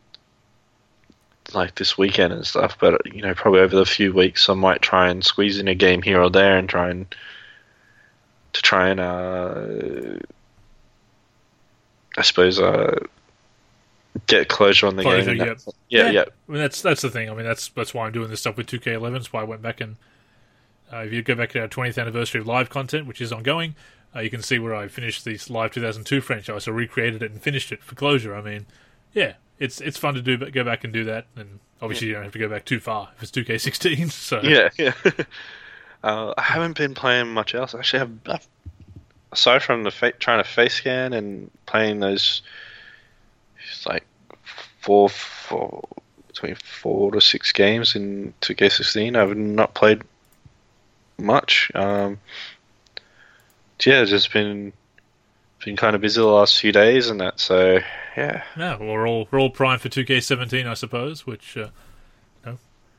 Speaker 2: like this weekend and stuff, but probably over the few weeks I might try and squeeze in a game here or there and try and I suppose get closure on the game. Yeah.
Speaker 1: I mean, that's the thing. I mean, that's why I'm doing this stuff with 2K11. That's why I went back and If you go back to our 20th anniversary of live content, which is ongoing, you can see where I finished the Live 2002 franchise. I recreated it and finished it for closure. I mean, yeah, it's fun to do, but go back and do that. And obviously, you don't have to go back too far if it's 2K16. So
Speaker 3: yeah. I haven't been playing much else. Actually, I've aside from trying to face scan and playing those, it's like between 4 to 6 games in 2K16, I've not played much. Just been kind of busy the last few days and that. So yeah.
Speaker 1: Yeah, well, we're all primed for 2K17, I suppose. Which, as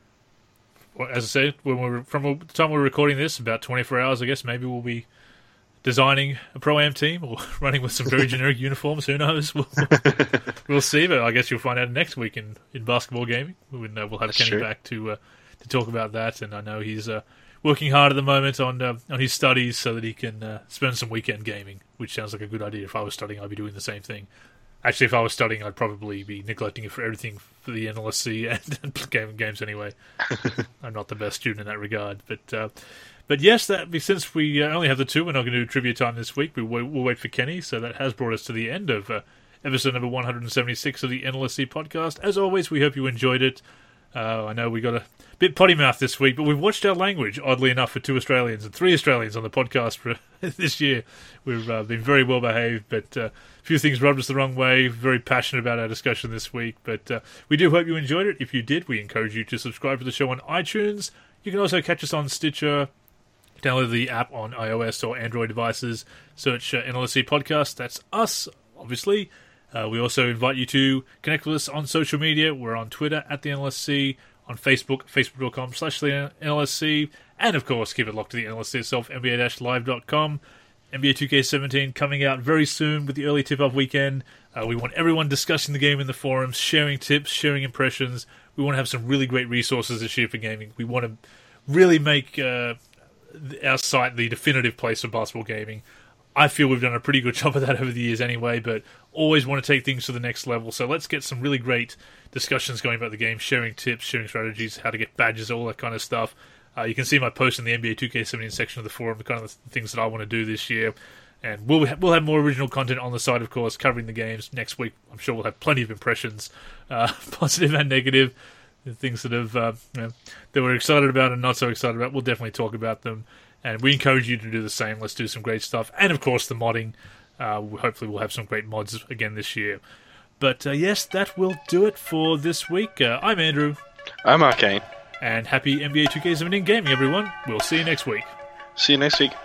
Speaker 1: I said, from the time we're recording this, about 24 hours, I guess, maybe we'll be designing a Pro-Am team or running with some very generic uniforms. Who knows? We'll see. But I guess you'll find out next week in basketball gaming. We'll have
Speaker 3: That's
Speaker 1: Kenny
Speaker 3: true.
Speaker 1: back to talk about that. And I know he's working hard at the moment on his studies so that he can spend some weekend gaming, which sounds like a good idea. If I was studying, I'd be doing the same thing. Actually, if I was studying, I'd probably be neglecting it for everything for the NLSC and games anyway. I'm not the best student in that regard. But yes, since we only have the two, we're not going to do trivia time this week. We'll wait for Kenny, so that has brought us to the end of episode number 176 of the NLSC podcast. As always, we hope you enjoyed it. I know we got a bit potty mouth this week, but we've watched our language, oddly enough, for 2 Australians and 3 Australians on the podcast for this year. We've been very well behaved, but a few things rubbed us the wrong way. Very passionate about our discussion this week, but we do hope you enjoyed it. If you did, we encourage you to subscribe to the show on iTunes. You can also catch us on Stitcher. Download the app on iOS or Android devices. Search NLSC Podcast. That's us, obviously. We also invite you to connect with us on social media. We're on Twitter at the NLSC, on Facebook, facebook.com/the NLSC, and of course, keep it locked to the NLSC itself, NBA-live.com. NBA 2K17 coming out very soon with the early tip-off weekend. We want everyone discussing the game in the forums, sharing tips, sharing impressions. We want to have some really great resources this year for gaming. We want to really make our site the definitive place for basketball gaming. I feel we've done a pretty good job of that over the years anyway, but always want to take things to the next level. So let's get some really great discussions going about the game, sharing tips, sharing strategies, how to get badges, all that kind of stuff. You can see my post in the NBA 2K17 section of the forum, the kind of things that I want to do this year. And we'll have more original content on the site, of course, covering the games. Next week, I'm sure we'll have plenty of impressions, positive and negative, the things that that we're excited about and not so excited about. We'll definitely talk about them. And we encourage you to do the same. Let's do some great stuff. And, of course, the modding. Hopefully we'll have some great mods again this year. But, yes, that will do it for this week. I'm Andrew.
Speaker 3: I'm Arcane.
Speaker 1: And happy NBA 2K17 gaming, everyone. We'll see you next week.
Speaker 3: See you next week.